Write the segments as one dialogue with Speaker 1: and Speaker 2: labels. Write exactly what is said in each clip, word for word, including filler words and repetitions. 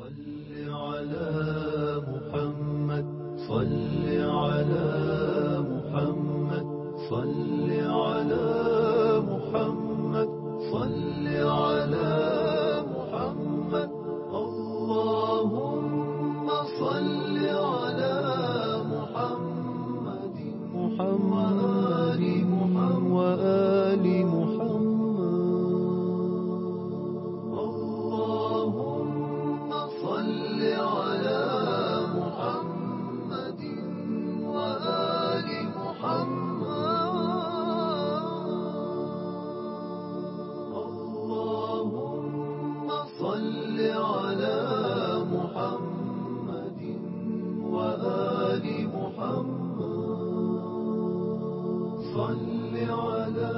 Speaker 1: صل على محمد صل على محمد صل على محمد صل على محمد اللهم صل على محمد محمد وآل محمد اللهم صل على محمد وآل محمد اللهم صل على محمد وآل محمد صل على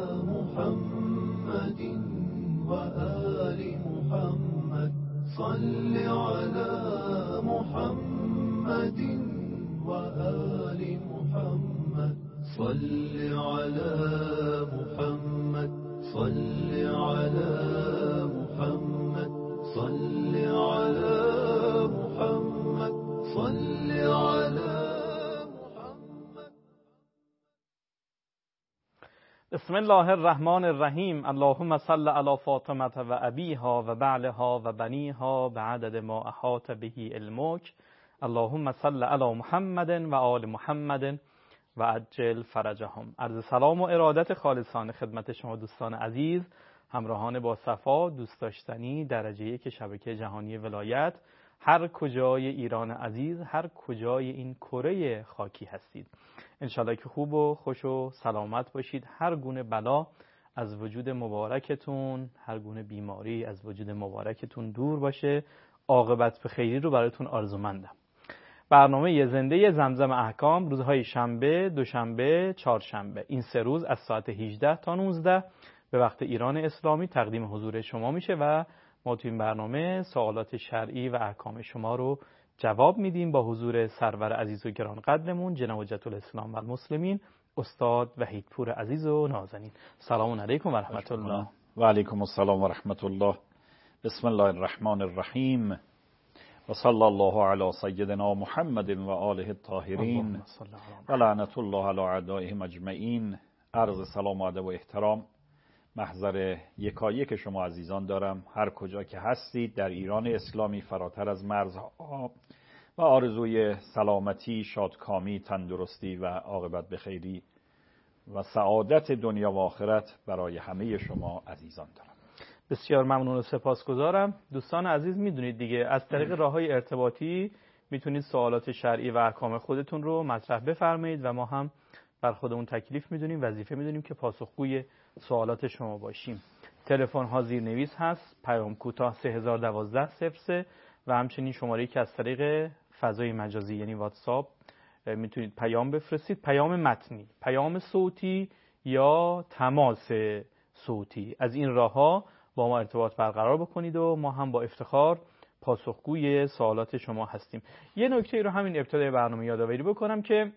Speaker 1: محمد وآل محمد صل على محمد وآل محمد صل على محمد صل على محمد صل على محمد صل على محمد.
Speaker 2: بسم الله الرحمن الرحیم. اللهم صل علی فاطمه و ابیها و بعلها و بنیها بعدد ما احاط به علمک. اللهم صل علی محمد و آل محمد و عجل فرجهم. عرض سلام و ارادت خالصانه خدمت شما دوستان عزیز، همراهان با صفا، دوست داشتنی درجه یک شبکه جهانی ولایت، هر کجای ایران عزیز، هر کجای این کره خاکی هستید. انشالله که خوب و خوش و سلامت باشید. هر گونه بلا از وجود مبارکتون، هر گونه بیماری از وجود مبارکتون دور باشه. عاقبت به خیری رو براتون آرزومندم. برنامه زنده زمزم احکام روزهای شنبه، دوشنبه، چهارشنبه، این سه روز از ساعت هجده تا نوزده به وقت ایران اسلامی تقدیم حضور شما میشه و ما تو این برنامه سوالات شرعی و احکام شما رو جواب میدیم با حضور سرور عزیز و گران قدرمون جناب حجت الاسلام و المسلمین استاد وحیدپور عزیز و نازنین. سلام علیکم و رحمت الله.
Speaker 3: و علیکم السلام و رحمت الله. بسم الله الرحمن الرحیم و صلی الله علی سیدنا محمد و آله الطاهرین و لعنت الله علی اعدائهم اجمعین. عرض سلام و ادب و احترام محضر یکایک شما عزیزان دارم، هر کجا که هستید در ایران اسلامی فراتر از مرزها، و آرزوی سلامتی، شادکامی، تندرستی و عاقبت بخیری و سعادت دنیا و آخرت برای همه شما عزیزان دارم.
Speaker 2: بسیار ممنون و سپاسگزارم. دوستان عزیز میدونید دیگه از طریق راههای ارتباطی میتونید سوالات شرعی و احکام خودتون رو مطرح بفرمایید و ما هم بر خودمون تکلیف میدونیم، وظیفه میدونیم که پاسخگوی سوالات شما باشیم. تلفن ها زیرنویس هست، پیام کوتاه سه هزار و دوازده صفر سه و همچنین شماره‌ای که از طریق فضای مجازی یعنی واتساپ میتونید پیام بفرستید، پیام متنی، پیام صوتی یا تماس صوتی. از این راه‌ها با ما ارتباط برقرار بکنید و ما هم با افتخار پاسخگوی سوالات شما هستیم. یه نکته رو همین ابتدای برنامه یادآوری بکنم که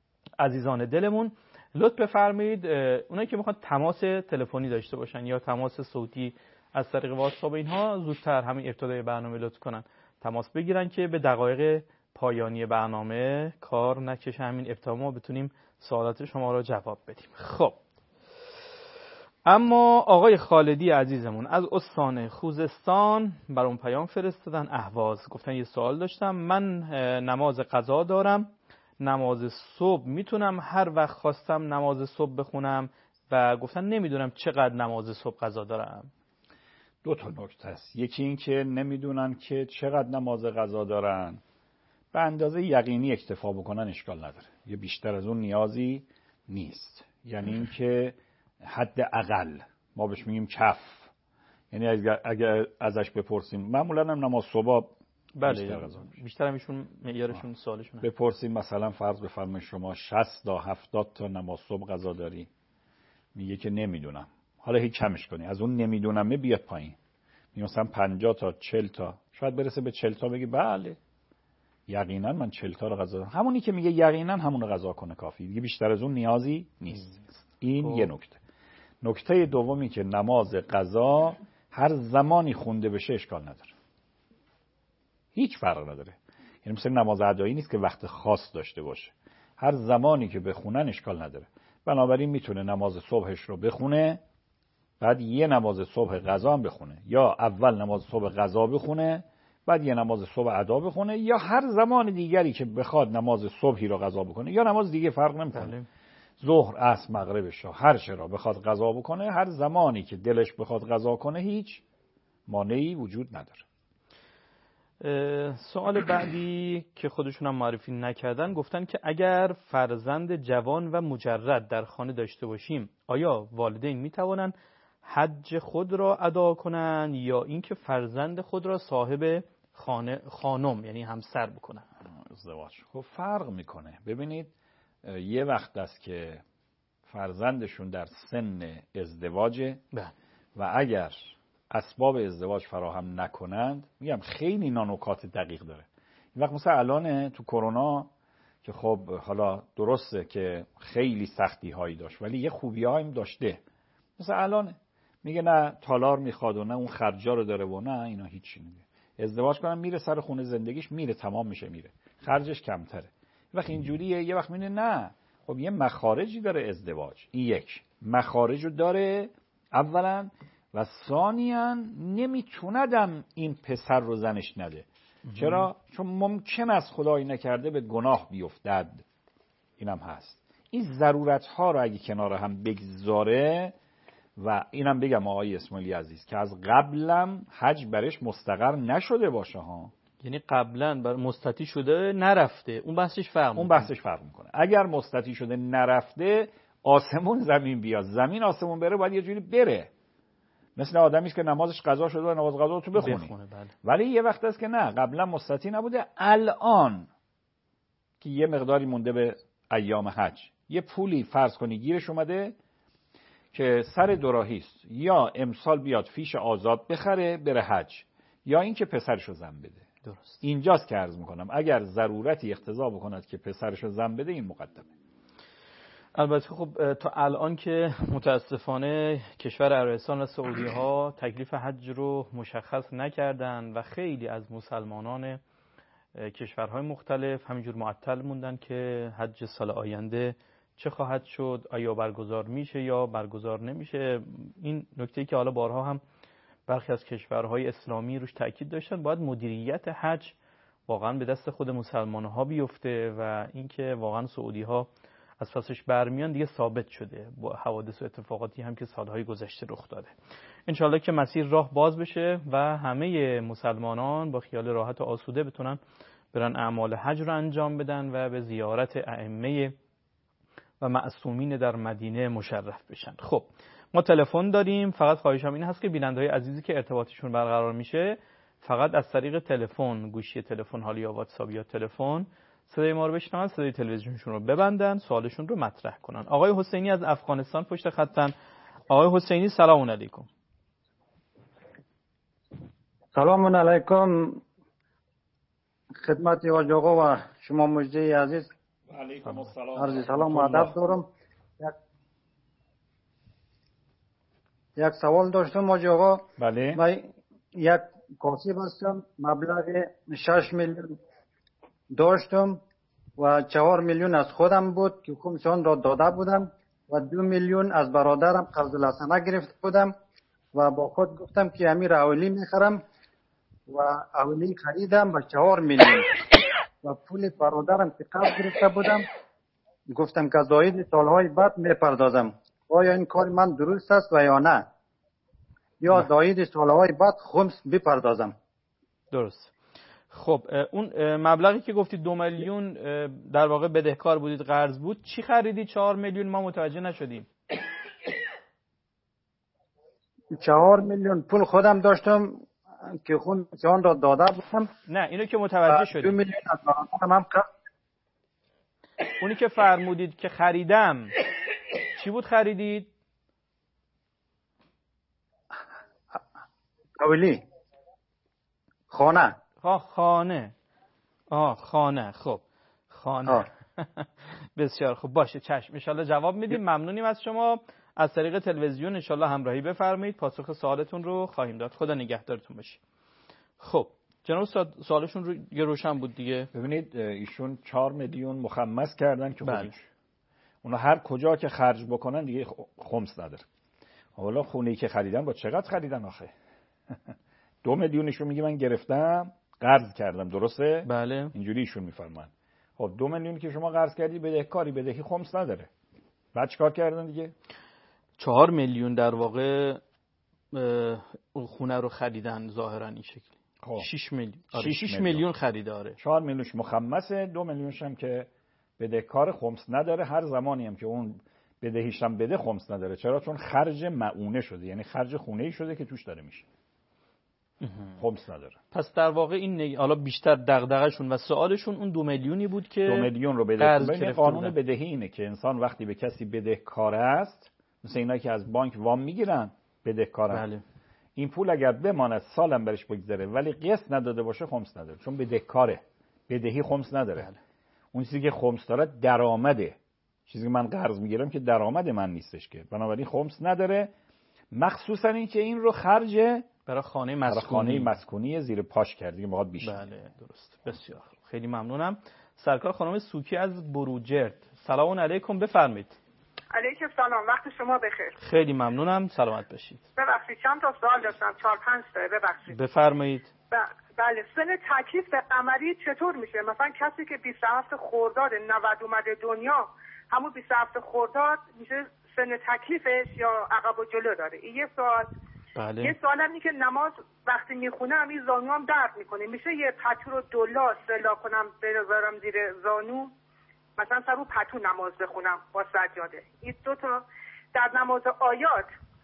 Speaker 2: عزیزان دلمون لطف بفرمایید اونایی که میخوان تماس تلفنی داشته باشن یا تماس صوتی از طریق واتساپ اینها زودتر همین ابتدای برنامه لطف کنن تماس بگیرن که به دقایق پایانی برنامه کار نکشه، همین ابتدا ما بتونیم سوالات شما رو جواب بدیم. خب اما آقای خالدی عزیزمون از استان خوزستان برام پیام فرستادن اهواز، گفتن یه سوال داشتم. من نماز قضا دارم، نماز صبح میتونم هر وقت خواستم نماز صبح بخونم و گفتن نمیدونم چقدر نماز صبح قضا دارم.
Speaker 3: دو تا نکته است. یکی این که نمیدونن که چقدر نماز قضا دارن، به اندازه یقینی اکتفا بکنن اشکال نداره، یه بیشتر از اون نیازی نیست. یعنی این که حد اقل ما بهش میگیم کف، یعنی اگر, اگر ازش بپرسیم معمولا هم نماز صبح
Speaker 2: بله بیشتر, بیشتر همیشون معیارشون سوالشون
Speaker 3: بپرسیم مثلا فرض بفرمایید شما شصت تا هفتاد تا نماز صبح قضا داری، میگه که نمیدونم. حالا هیچ کمش کنی، از اون نمیدونمه بیاد پایین، میگه مثلا پنجاه تا چهل تا، شاید برسه به چهل تا بگی بله یقینا من چهل تا رو قضا دارم. همونی که میگه یقینا همون رو قضا کنه کافی، دیگه بیشتر از اون نیازی نیست. این
Speaker 2: خوب.
Speaker 3: یه نکته. نکته دومی که نماز قضا هر زمانی خونده بشه اشکال نداره. هیچ فرق نداره. یعنی مثل نماز ادایی نیست که وقت خاص داشته باشه، هر زمانی که بخونن اشکال نداره. بنابراین میتونه نماز صبحش رو بخونه، بعد یه نماز صبح قضا هم بخونه، یا اول نماز صبح قضا بخونه بعد یه نماز صبح ادا بخونه، یا هر زمان دیگری که بخواد نماز صبحی رو قضا بکنه یا نماز دیگه، فرق نمیکنه. ظهر، عصر، مغرب، شا هر چه را بخواد قضا بکنه، هر زمانی که دلش بخواد قضا کنه، هیچ مانعی وجود نداره.
Speaker 2: سوال بعدی که خودشون هم معرفی نکردن، گفتن که اگر فرزند جوان و مجرد در خانه داشته باشیم، آیا والدین میتوانند حج خود را ادا کنند یا اینکه فرزند خود را صاحب خانه خانم یعنی همسر بکنن؟
Speaker 3: ازدواج خب فرق میکنه. ببینید یه وقت است که فرزندشون در سن ازدواجه و اگر اسباب ازدواج فراهم نکنند، میگم خیلی اینا نکات دقیق داره. این وقت مثلا الان تو کرونا که خب حالا درسته که خیلی سختی هایی داشت ولی یه خوبی هایی داشته، مثلا الان میگه نه تالار میخواد و نه اون خرجا رو داره و نه اینا هیچی نمیگه. ازدواج کنم میره سر خونه زندگیش، میره تمام میشه، میره خرجش کمتره. وقت اینجوریه. یه وقت میگه نه خب یه مخارجی داره ازدواج، این یک مخارجو داره اولا، و ثانیاً نمیتوندم این پسر رو زنش نده. چرا؟ چون ممکن است خدایی نکرده به گناه بیفتد. اینم هست. این ضرورت ها رو اگه کنار هم بگذاره، و اینم بگم آقای اسماعیلی عزیز که از قبلم حج برش مستقر نشده باشه ها،
Speaker 2: یعنی قبلا بر مستطیع شده نرفته، اون بحثش فرق میکنه.
Speaker 3: اون بحثش فرق میکنه. اگر مستطیع شده نرفته، آسمون زمین بیاد، زمین آسمون بره، باید یه جوری بره. مثل آدمیست که نمازش قضا شده و نماز قضا تو بخونی.
Speaker 2: بخونه بله.
Speaker 3: ولی یه وقت است که نه، قبلا مستطیع نبوده، الان که یه مقداری مونده به ایام حج، یه پولی فرض کنی گیرش اومده که سر دوراهیست، یا امسال بیاد فیش آزاد بخره بره حج، یا اینکه پسرشو زن بده.
Speaker 2: درست.
Speaker 3: اینجاست که عرض میکنم اگر ضرورتی اقتضا بکند که پسرشو زن بده، این مقدمه.
Speaker 2: البته خب تا الان که متاسفانه کشور عربستان و سعودی ها تکلیف حج رو مشخص نکردن و خیلی از مسلمانان کشورهای مختلف همینجور معطل موندن که حج سال آینده چه خواهد شد، آیا برگزار میشه یا برگزار نمیشه. این نکته‌ای که حالا بارها هم برخی از کشورهای اسلامی روش تاکید داشتن، باید مدیریت حج واقعا به دست خود مسلمان‌ها بیفته و اینکه واقعا سعودی ها از پسش برمیان دیگه ثابت شده با حوادث و اتفاقاتی هم که سالهای گذشته رخ داده. انشالله که مسیر راه باز بشه و همه مسلمانان با خیال راحت و آسوده بتونن برن اعمال حج رو انجام بدن و به زیارت ائمه و معصومین در مدینه مشرف بشن. خب ما تلفن داریم، فقط خواهشم این هست که بیننده‌های عزیزی که ارتباطشون برقرار میشه فقط از طریق تلفن، گوشی تلفن حالا یا واتساپ یا تلفن صدای ما رو بشنون، صدای تلویزیونشون رو ببندن، سوالشون رو مطرح کنن. آقای حسینی از افغانستان پشت خطن. آقای حسینی سلام علیکم.
Speaker 4: سلام علیکم خدمت حاج آقا و شما مجدی عزیز.
Speaker 3: علیکم السلام.
Speaker 4: عرض سلام و ادب دارم. یک, یک سوال داشتم حاج آقا.
Speaker 3: بله.
Speaker 4: من یک کاسب هستم، مبلغ شش میلیون داشتم و چهار میلیون از خودم بود که کمیسیون را داده بودم و دو میلیون از برادرم قرض الحسنه گرفته بودم و با خود گفتم که امیر اولی میخرم و اولی خریدم و چهار میلیون و پول برادرم که قرض گرفته بودم گفتم که زاید سالهای بعد میپردازم. آیا این کار من درست است و یا نه؟ یا زاید سالهای بعد خمس بپردازم؟
Speaker 2: درست. خب اون مبلغی که گفتید دو میلیون در واقع بدهکار بودید، قرض بود، چی خریدی چهار میلیون؟ ما متوجه نشدیم.
Speaker 4: چهار میلیون پول خودم داشتم که خون جان را داده بودم.
Speaker 2: نه اینو که متوجه شدیم.
Speaker 4: دو میلیون از برادرم هم قرض.
Speaker 2: اونی که فرمودید که خریدم چی بود خریدید؟
Speaker 4: اولی خانه.
Speaker 2: آه خانه. آه خانه. خب خانه. بسیار خوب، باشه چشم، ان شاءالله جواب میدیم. ممنونیم از شما. از طریق تلویزیون ان شاءالله همراهی بفرمایید، پاسخ سوالتون رو خواهیم داد. خدا نگهدارتون باشه. خب جناب استاد سوالشون رو یه روشن بود دیگه.
Speaker 3: ببینید ایشون چهار میلیون مخمس کردن که
Speaker 2: بله.
Speaker 3: اونا هر کجا که خرج بکنن دیگه خمس نداره. حالا خونه‌ای که خریدن با چقدر خریدن آخه؟ دو میلیونشون میگه من گرفتم قرض کردم، درسته؟
Speaker 2: بله.
Speaker 3: اینجوری ایشون میفرمان. خب دو میلیون که شما قرض کردی بدهکاری، بدهی خمس نداره. بعد چیکار کردن دیگه؟
Speaker 2: چهار میلیون در واقع اون خونه رو خریدن ظاهرا این شکلی.
Speaker 3: خب
Speaker 2: شش میلیون. آره
Speaker 3: شش
Speaker 2: شش
Speaker 3: میلیون.
Speaker 2: میلیون خریداره.
Speaker 3: چهار میلیونش مخمسه، دو میلیونش هم که بدهکار خمس نداره. هر زمانی هم که اون بدهیش هم بده خمس نداره. چرا؟ چون خرج معونه شده، یعنی خرج خونه‌ای شده که توش داره میشه. خمس نداره.
Speaker 2: پس در واقع این نگ... حالا بیشتر دغدغه‌شون و سوالشون اون دو میلیونی بود که
Speaker 3: دو میلیون رو بدهی. قانون بدهی اینه که انسان وقتی به کسی بدهکار است، مثل اینا که از بانک وام میگیرن بدهکارن،
Speaker 2: بله.
Speaker 3: این پول اگر بماند سالم برش بگذره ولی قسط نداده باشه خمس نداره، چون بدهکاره. بدهی خمس نداره. بله. اون چیزی که خمس داره درآمده. چیزی که من قرض میگیرم که درآمد من نیستش که، بنابراین خمس نداره. مخصوصا این که این رو خرج
Speaker 2: برای خانه مسکونی
Speaker 3: برای خانه مسکونی زیر پاش کردی که باید بیشتر.
Speaker 2: بله درست. بسیار خیلی ممنونم. سرکار خانم سوکی از بروجرد، سلام علیکم، بفرمایید.
Speaker 5: علیکم سلام، وقت شما بخیر.
Speaker 2: خیلی ممنونم، سلامت باشید.
Speaker 5: ببخشید چند تا سوال داشتم، چهار پنج تا، ببخشید.
Speaker 2: بفرمایید.
Speaker 5: ب... بله سن تکلیف به قمری چطور میشه؟ مثلا کسی که بیست و هفت خرداد نود اومده دنیا، همون بیست و هفت خرداد میشه سن تکلیفش یا عقب و جلو داره؟ این یه سوال.
Speaker 2: بله.
Speaker 5: یه سوالم اینه که نماز وقتی میخونم این زانوام درد میکنه، میشه یه پتو رو دلا سلا کنم بذارم زیر زانو، مثلا سر رو پتو نماز بخونم با سجاده؟ این دو تا. در نماز آیات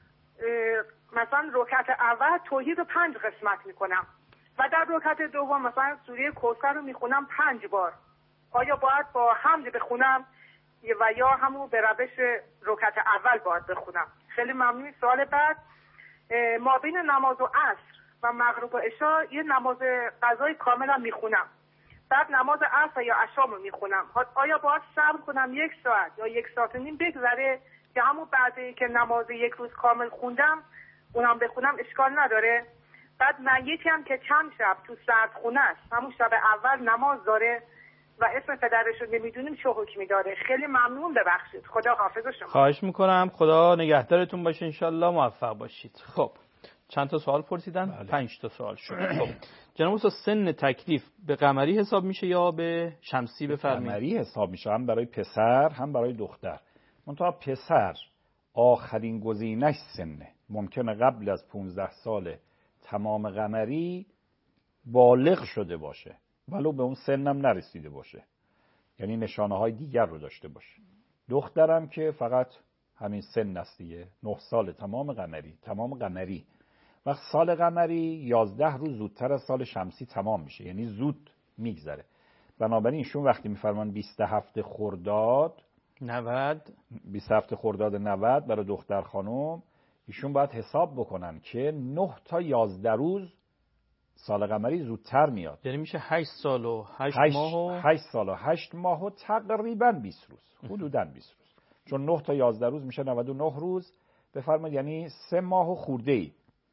Speaker 5: مثلا رکعت اول توحید رو پنج قسمت میکنم و در رکعت دوم مثلا سوره کوثر رو میخونم پنج بار، آیا باید با حمد بخونم و یا همون به روش رکعت اول باید بخونم؟ خیلی ممنون. سوال بعد، ما بین نماز و عصر و مغرب و عشاء یه نماز قضای کاملا میخونم، بعد نماز عصر یا عشا رو میخونم، آیا باید صبر کنم یک ساعت یا یک ساعت و نیم بگذره که همون بعدی که نماز یک روز کامل خوندم اونم بخونم اشکال نداره؟ بعد میتی هم که چند شب تو سردخونه است، همون شب اول نماز داره و اسم پدرش رو نمیدونیم چه حکمی داره؟ خیلی ممنون، ببخشید. خدا حافظ شما.
Speaker 2: خواهش میکنم، خدا نگهدارتون باشه، انشالله موفق باشید. خب چند تا سوال پرسیدن؟ بله. پنج تا سوال شد. خب جناب استاد سن تکلیف به قمری حساب میشه یا به شمسی؟ بفرمایید.
Speaker 3: قمری حساب میشه، هم برای پسر هم برای دختر. منتها پسر آخرین گزینش سنه، ممکنه قبل از پانزده سال تمام قمری بالغ شده باشه ولو به اون سنم نرسیده باشه، یعنی نشانه های دیگر رو داشته باشه. دخترم که فقط همین سن است دیگه، نه سال تمام قمری. تمام قمری وقت سال قمری یازده روز زودتر از سال شمسی تمام میشه، یعنی زود میگذره. بنابراین ایشون وقتی میفرمان بیست و هفت خرداد
Speaker 2: نود
Speaker 3: بیست و هفت خرداد نود برای دختر خانم، ایشون باید حساب بکنن که نه تا یازده روز سال قمری زودتر میاد،
Speaker 2: یعنی میشه هشت سال و هشت ماه و
Speaker 3: هشت سال و هشت ماه و تقریبا بیست روز، حدوداً بیست روز، چون نه تا یازده روز میشه نود و نه روز. بفرمایید یعنی سه ماه و خورده ای.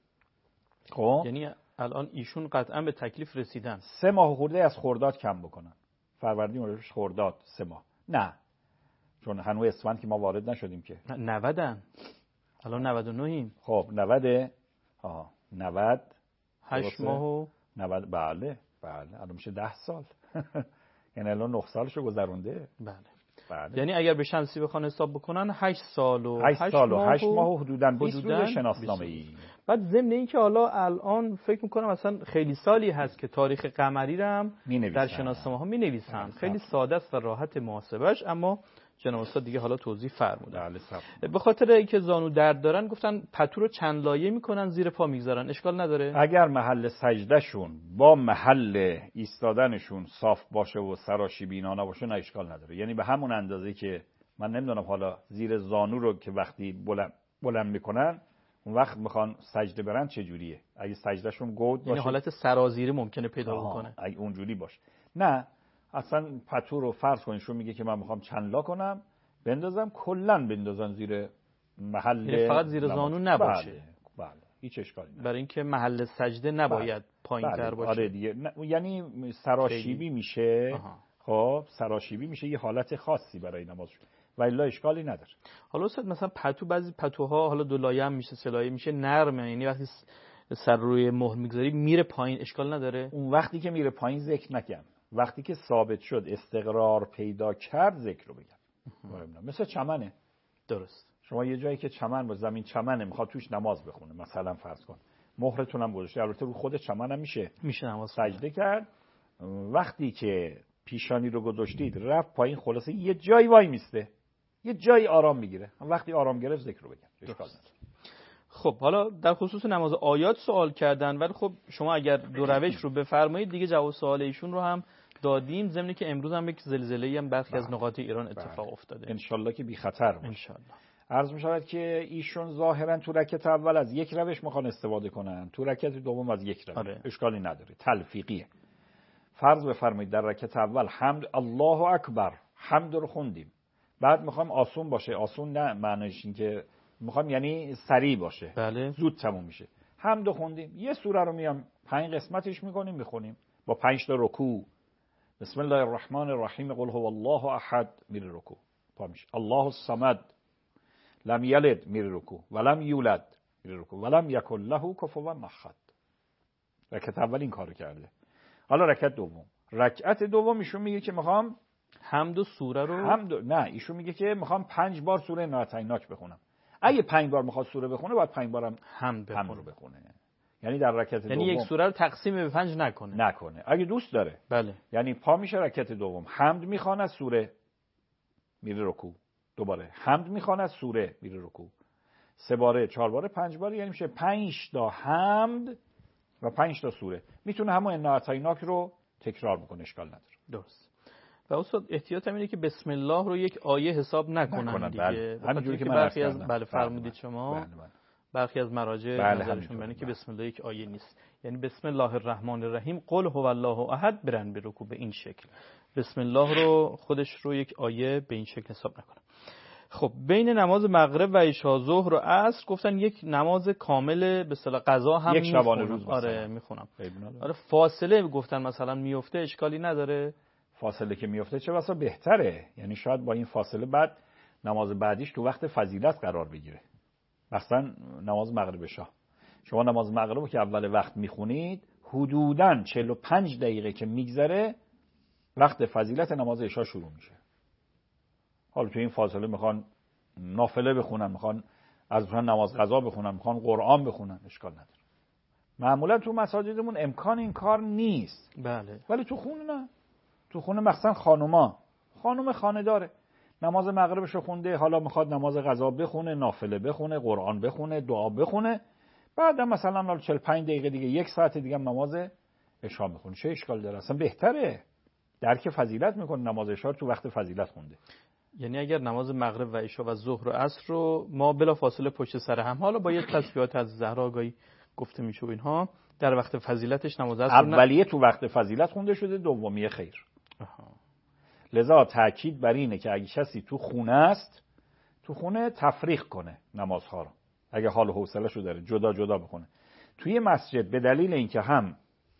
Speaker 3: خب
Speaker 2: یعنی الان ایشون قطعا به تکلیف رسیدن.
Speaker 3: سه ماه و خورده از خرداد کم بکنن، فروردین و خرداد سه ماه، نه چون هنوز اسفند که ما وارد نشدیم که.
Speaker 2: نودن الان نود و نه ایم.
Speaker 3: خب نود ها نود
Speaker 2: هشت ماه و
Speaker 3: نود. بله بله الان میشه ده سال. یعنی الان نه سالشو گذرونده.
Speaker 2: بله.
Speaker 3: بله.
Speaker 2: یعنی اگر به شمسی بخوان حساب بکنن هشت سال و
Speaker 3: هشت سال و هشت ماه و حدوداً بیست روز شناسنامه‌ای.
Speaker 2: بعد ضمن این که حالا الان فکر میکنم اصلا خیلی سالی هست که تاریخ قمری رو هم در شناسنامه‌ها می‌نویسن. خیلی ساده است و راحت محاسبهش، اما جناب استاد دیگه حالا توضیح فرمودن. به خاطر اینکه زانو درد دارن گفتن پتو رو چند لایه میکنن زیر پا میگذارن، اشکال نداره؟
Speaker 3: اگر محل سجدهشون با محل ایستادنشون صاف باشه و سراشی بینا نباشه نه اشکال نداره. یعنی به همون اندازه که من نمیدونم حالا زیر زانو رو که وقتی بلند بلند میکنن اون وقت میخوان سجده برن چه جوریه؟ اگه سجدهشون گود باشه،
Speaker 2: یعنی حالت سرازیری ممکنه پیدا بکنه.
Speaker 3: اگه اونجوری باشه نه، اصلا پتو رو فرض کنین شو میگه که من میخوام چند لا کنم بندازم، کلا بندازن زیر محل،
Speaker 2: فقط زیر زانو نباشه.
Speaker 3: بله, بله. هیچ اشکالی نداره.
Speaker 2: برای اینکه محل سجده نباید پایین‌تر
Speaker 3: بله.
Speaker 2: باشه.
Speaker 3: آره دیگه ن... یعنی سراشیبی میشه.
Speaker 2: آها.
Speaker 3: خب سراشیبی میشه یه حالت خاصی برای نماز و الا اشکالی نداره.
Speaker 2: حالا استاد مثلا پتو، بعضی پتوها حالا دو لایه هم میشه، سه لایه میشه، نرمه، یعنی وقتی سر روی مهر میگذاری میره پایین، اشکال نداره؟
Speaker 3: اون وقتی که میره پایین ذکر نگم، وقتی که ثابت شد استقرار پیدا کرد ذکر رو بگم. مثل چمنه.
Speaker 2: درست.
Speaker 3: شما یه جایی که چمن با زمین چمنه میخواد توش نماز بخونه، مثلا فرض کن مهرتون هم گذاشته، البته رو خود چمن هم میشه
Speaker 2: میشه نماز
Speaker 3: سجده کرد. وقتی که پیشانی رو گذاشتید رفت پایین، خلاصه یه جایی وای میسته، یه جایی آرام میگیره. وقتی آرام گرفت ذکر رو بگم، اشکال نداره.
Speaker 2: خب حالا در خصوص نماز آیات سوال کردن، ولی خب شما اگر دو روش رو بفرمایید دیگه جواب سوال ایشون رو هم دادیم، ضمن که امروز هم یک زلزله‌ای هم برخی از نقاط ایران اتفاق
Speaker 3: بله.
Speaker 2: افتاده.
Speaker 3: انشالله که بی خطر باشه.
Speaker 2: انشالله.
Speaker 3: عرض می شود که ایشون ظاهرا تو رکعت اول از یک روش میخوان استفاده کنن، تو رکعت دوم از یک روش.
Speaker 2: آره.
Speaker 3: اشکالی نداره، تلفیقیه. فرض بفرمایید در رکعت اول حمد الله اکبر، حمد رو خوندیم، بعد میخوام آسون باشه. آسون نه معنیش این که میخوام یعنی سریع باشه.
Speaker 2: بله.
Speaker 3: زود تموم میشه. حمد رو خوندیم، یه سوره رو میام پنج قسمتش میکنیم میخونیم با پنج تا رکوع. بسم الله الرحمن الرحیم، قل هو الله احد، میره رکوع. پا میشه. الله الصمد، لم یلد، میره رکوع. ولم یولد، میره رکوع. ولم یکن له کفوا احد. رکعت اول این کارو کرده. حالا رکعت دوم. رکعت دوم ایشون میگه که میخوام
Speaker 2: حمد و سوره رو
Speaker 3: حمد نه ایشون میگه که میخوام پنج بار سوره ناتیناک بخونم. اگه پنج بار میخواد سوره بخونه باید پنج بارم
Speaker 2: حمد
Speaker 3: حمد رو بخونه. یعنی در رکعت
Speaker 2: یعنی
Speaker 3: دوم
Speaker 2: یک سوره رو تقسیم به پنج نکنه.
Speaker 3: نکنه اگه دوست داره.
Speaker 2: بله.
Speaker 3: یعنی پا میشه رکعت دوم، حمد میخونه از سوره، میره رکوع. دوباره حمد میخونه از سوره، میره رکوع. سه باره، چهار باره، پنج باره، یعنی میشه پنج تا حمد و پنج تا سوره. میتونه همون ناتیناک رو تکرار بکنه، اشکال نداره.
Speaker 2: درست. و استاد احتیاط هم اینه که بسم الله رو یک آیه حساب نکنن,
Speaker 3: نکنن
Speaker 2: دیگه.
Speaker 3: بله. همینجوری که
Speaker 2: برخی از
Speaker 3: بله,
Speaker 2: بله فرمودید
Speaker 3: بله
Speaker 2: شما.
Speaker 3: بله بله.
Speaker 2: برخی از مراجع
Speaker 3: بله
Speaker 2: نظرشون برنه که
Speaker 3: بله.
Speaker 2: بسم الله یک آیه نیست. یعنی بسم الله الرحمن الرحیم قل هو الله احد برن به رکوع به این شکل. بسم الله رو خودش رو یک آیه به این شکل حساب نکنن. خب بین نماز مغرب و عشا ظهر و عصر گفتن یک نماز کامل به اصطلاح قضا هم
Speaker 3: یک شبانه روز.
Speaker 2: آره میخونم.
Speaker 3: میخونم.
Speaker 2: آره فاصله گفتن مثلا میفته اشکالی نداره.
Speaker 3: فاصله که میفته چه بسا بهتره. یعنی شاید با این فاصله بعد نماز بعدیش تو وقت فضیلت قرار بگیره. مثلا نماز مغرب عشا، شما نماز مغرب که اول وقت میخونید حدوداً چهل و پنج دقیقه که میگذره وقت فضیلت نماز عشا شروع میشه. حالا تو این فاصله میخوان نافله بخونن، میخوان از اون نماز قضا بخونن، میخوان قرآن بخونن، اشکال نداره. معمولا تو مساجدمون امکان این کار نیست.
Speaker 2: بله.
Speaker 3: ولی تو خونه نه. تو خونه مثلا خانوما، خانم خانه داره، نماز مغربش رو خونده، حالا میخواد نماز قضا بخونه، نافله بخونه، قرآن بخونه، دعا بخونه، بعدم مثلا چهل و پنج دقیقه دیگه، یک ساعت دیگه نماز عشا میخونه. چه اشکال داره؟ اصلا بهتره. درک فضیلت میکنه، نماز عشا تو وقت فضیلت خونده.
Speaker 2: یعنی اگر نماز مغرب و عشا و ظهر و عصر رو ما بلا فاصله پشت سر هم، حالا با یه تصفیات از زهرا آگاهی گفته میشه و اینها، در وقت فضیلتش نماز عصر
Speaker 3: اولیه تو وقت فضیلت خونده شده، دومیه خیر.
Speaker 2: آها.
Speaker 3: لذا تاکید بر اینه که اگه کسی تو خونه است، تو خونه تفریق کنه نمازها رو، اگه حال و حوصله‌شو داره جدا جدا بکنه. توی مسجد به دلیل اینکه هم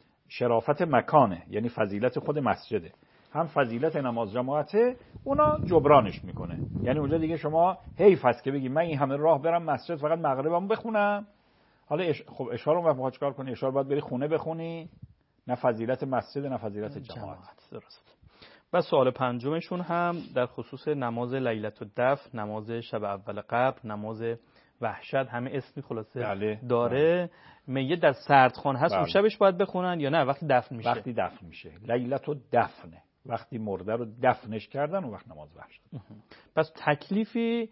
Speaker 3: شرافت مکانه، یعنی فضیلت خود مسجده، هم فضیلت نماز جماعته، اونا جبرانش میکنه. یعنی اونجا دیگه شما حیف هست که بگی من این همه راه برم مسجد فقط مغربمو بخونم. حالا اش... خب اشاره رو باید چیکار کنی؟ اشاره باید بری خونه بخونی، نه فضیلت مسجد نه فضیلت جماعت.
Speaker 2: درست. و سوال پنجمشون هم در خصوص نماز لیلت الدفن، نماز شب اول قبر، نماز وحشت، همه اسمی خلاصه
Speaker 3: بله.
Speaker 2: داره. میه در سردخان هست، اون
Speaker 3: بله.
Speaker 2: شبش باید بخونن یا نه وقتی دفن میشه؟
Speaker 3: وقتی دفن میشه. لیلت الدفن، وقتی مرده رو دفنش کردن اون وقت نماز وحشت.
Speaker 2: پس تکلیفی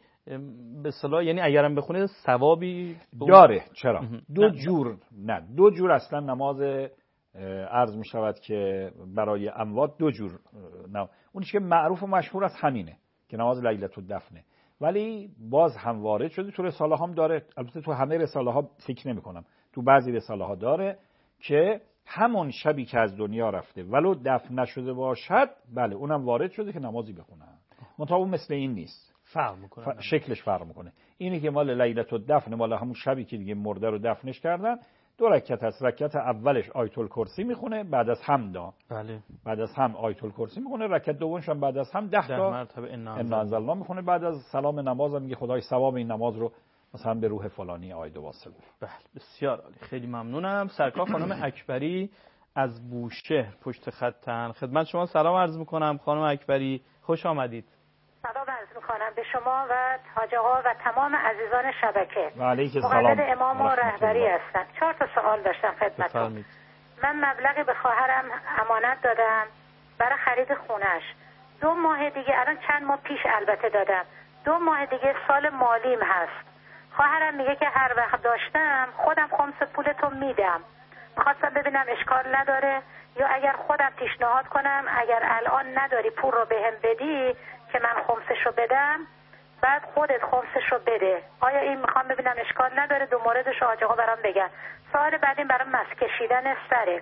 Speaker 2: به اصطلاح یعنی اگرم بخونه ثوابی
Speaker 3: داره؟ چرا؟ دو
Speaker 2: نه.
Speaker 3: جور نه دو جور اصلا نماز عرض می شود که برای اموات دو جور نه. اونیش که معروف و مشهور از همینه که نماز لیلت الدفنه، ولی باز هم وارد شده تو رساله هم داره. البته تو همه رساله ها فکر نمی کنم، تو بعضی رساله ها داره که همون شبی که از دنیا رفته ولو دفن نشده باشد، بله اونم وارد شده که نمازی بخونن. منتها اون مثل این نیست.
Speaker 2: فرق میکنه
Speaker 3: ف... شکلش فرق میکنه. اینی که مال لیلة الدفن، مال همون شبی که دیگه مرده رو دفنش کردن، دو رکعت هست. رکعت اولش آیت الکرسی میخونه بعد از حمدا،
Speaker 2: بله،
Speaker 3: بعد از هم آیت الکرسی میخونه. رکعت دومش هم بعد از هم ده تا
Speaker 2: مرتبه ان
Speaker 3: انزلنا میخونه. بعد از سلام نماز هم میگه خدای ثواب این نماز رو مثلا به روح فلانی آید و واصل.
Speaker 2: بله، بسیار عالی، خیلی ممنونم. سرکار خانم اکبری از بوشهر پشت خطن. خدمت شما سلام عرض میکنم خانم اکبری، خوش آمدید.
Speaker 6: سلام عرض میکنم به شما و حاج آقا و تمام عزیزان شبکه.
Speaker 3: و علیک السلام.
Speaker 6: مقلد امام و رهبری هستم. چهار تا سوال داشتم خدمتتون. من مبلغی به خواهرم امانت دادم برای خرید خونش. دو ماه دیگه، الان چند ماه پیش البته دادم، دو ماه دیگه سال مالیم هست. خواهرم میگه که هر وقت داشتم خودم خمس پولتو میدم. میخواستم ببینم اشکال نداره یا اگر خودم پیشنهاد کنم اگر الان نداری پول رو بهم بدی که من خمسشو بدم بعد خودت خمسشو بده. آیا این میخوام ببینم اشکال نداره؟ دو موردش حاج آقا برام بگن. سوال بعدیم برام مس کشیدن سره.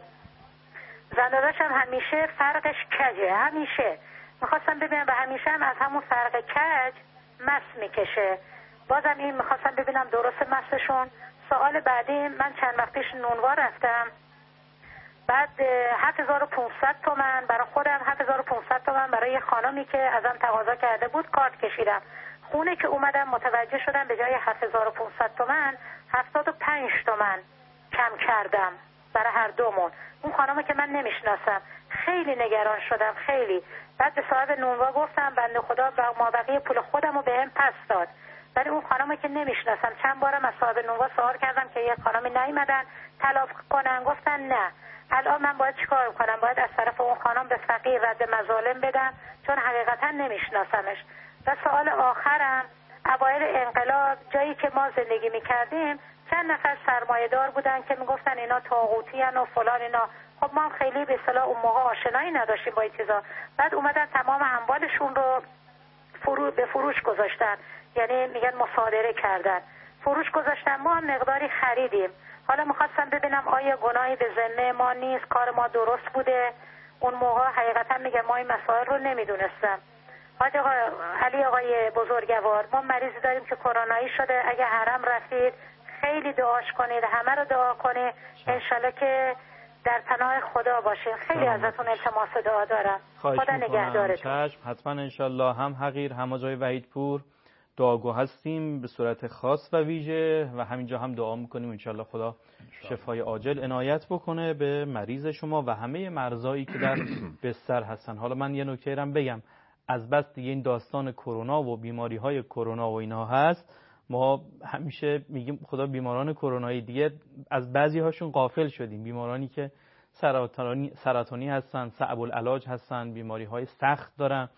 Speaker 6: زنداداشم همیشه فرقش کجه، همیشه میخواستم ببینم و همیشه هم از همون فرق کج مس میکشه. بازم این میخواستم ببینم درست مسشون. سوال بعدی، من چند وقت پیش نونوار رفتم، بعد هفت هزار و پانصد تومن برای خودم، هفت هزار و پانصد تومن برای یه خانمی که ازم تقاضا کرده بود کارت کشیدم. خونه که اومدم متوجه شدم به جای هفت هزار و پانصد تومن هفتاد و پنج تومن کم کردم برای هر دومون. اون خانمی که من نمیشناسم. خیلی نگران شدم، خیلی. بعد به صاحب نونوا گفتم بنده خدا ما بقیه پول خودم رو بهم پس داد. ولی اون خانمی که نمیشناسم چند بارم از صاحب نونوا سوال کردم که یه خانمی نیومدن تلاف کنن، گفتن نه. الان من باید چیکار کنم؟ باید از طرف اون خانم به فقیر رد مظالم بدم چون حقیقتا نمیشناسمش. و سوال آخرم، اوایل انقلاب جایی که ما زندگی میکردیم چند نفر سرمایه دار بودن که میگفتن اینا طاغوتی ان و فلان اینا. خب ما هم خیلی به اصطلاح اون موقع آشنایی نداشتیم با این چیزا. بعد اومدن تمام اموالشون رو فرو به فروش گذاشتن، یعنی میگن مصادره کردن، فروش گذاشتن. ما هم مقداری خریدیم. حالا میخواستم ببینم آیا گناهی به ذمه ما نیست؟ کار ما درست بوده؟ اون موقع حقیقتا میگم ما این مسائل رو نمیدونستم. حاج آقا علی آقای بزرگوار، ما مریضی داریم که کرونایی شده. اگه حرم رفتید خیلی دعاش کنید، همه رو دعا کنید انشالله که در پناه خدا باشین. خیلی ازتون التماس دعا دارم. خدا نگهدارتون.
Speaker 2: چشم، حتما انشالله. هم حقیر هم جای وحیدپور دعاگو هستیم به صورت خاص و ویژه و همینجا هم دعا میکنیم انشالله خدا شفای عاجل عنایت بکنه به مریض شما و همه مرضایی که در بستر هستن. حالا من یه نکته رم بگم، از بس دیگه این داستان کرونا و بیماری های کرونا و اینها هست، ما همیشه میگیم خدا بیماران کرونایی دیگه از بعضی هاشون غافل شدیم. بیمارانی که سرطانی سرطانی هستن، صعب العلاج هستن، بیماری های سخت دارن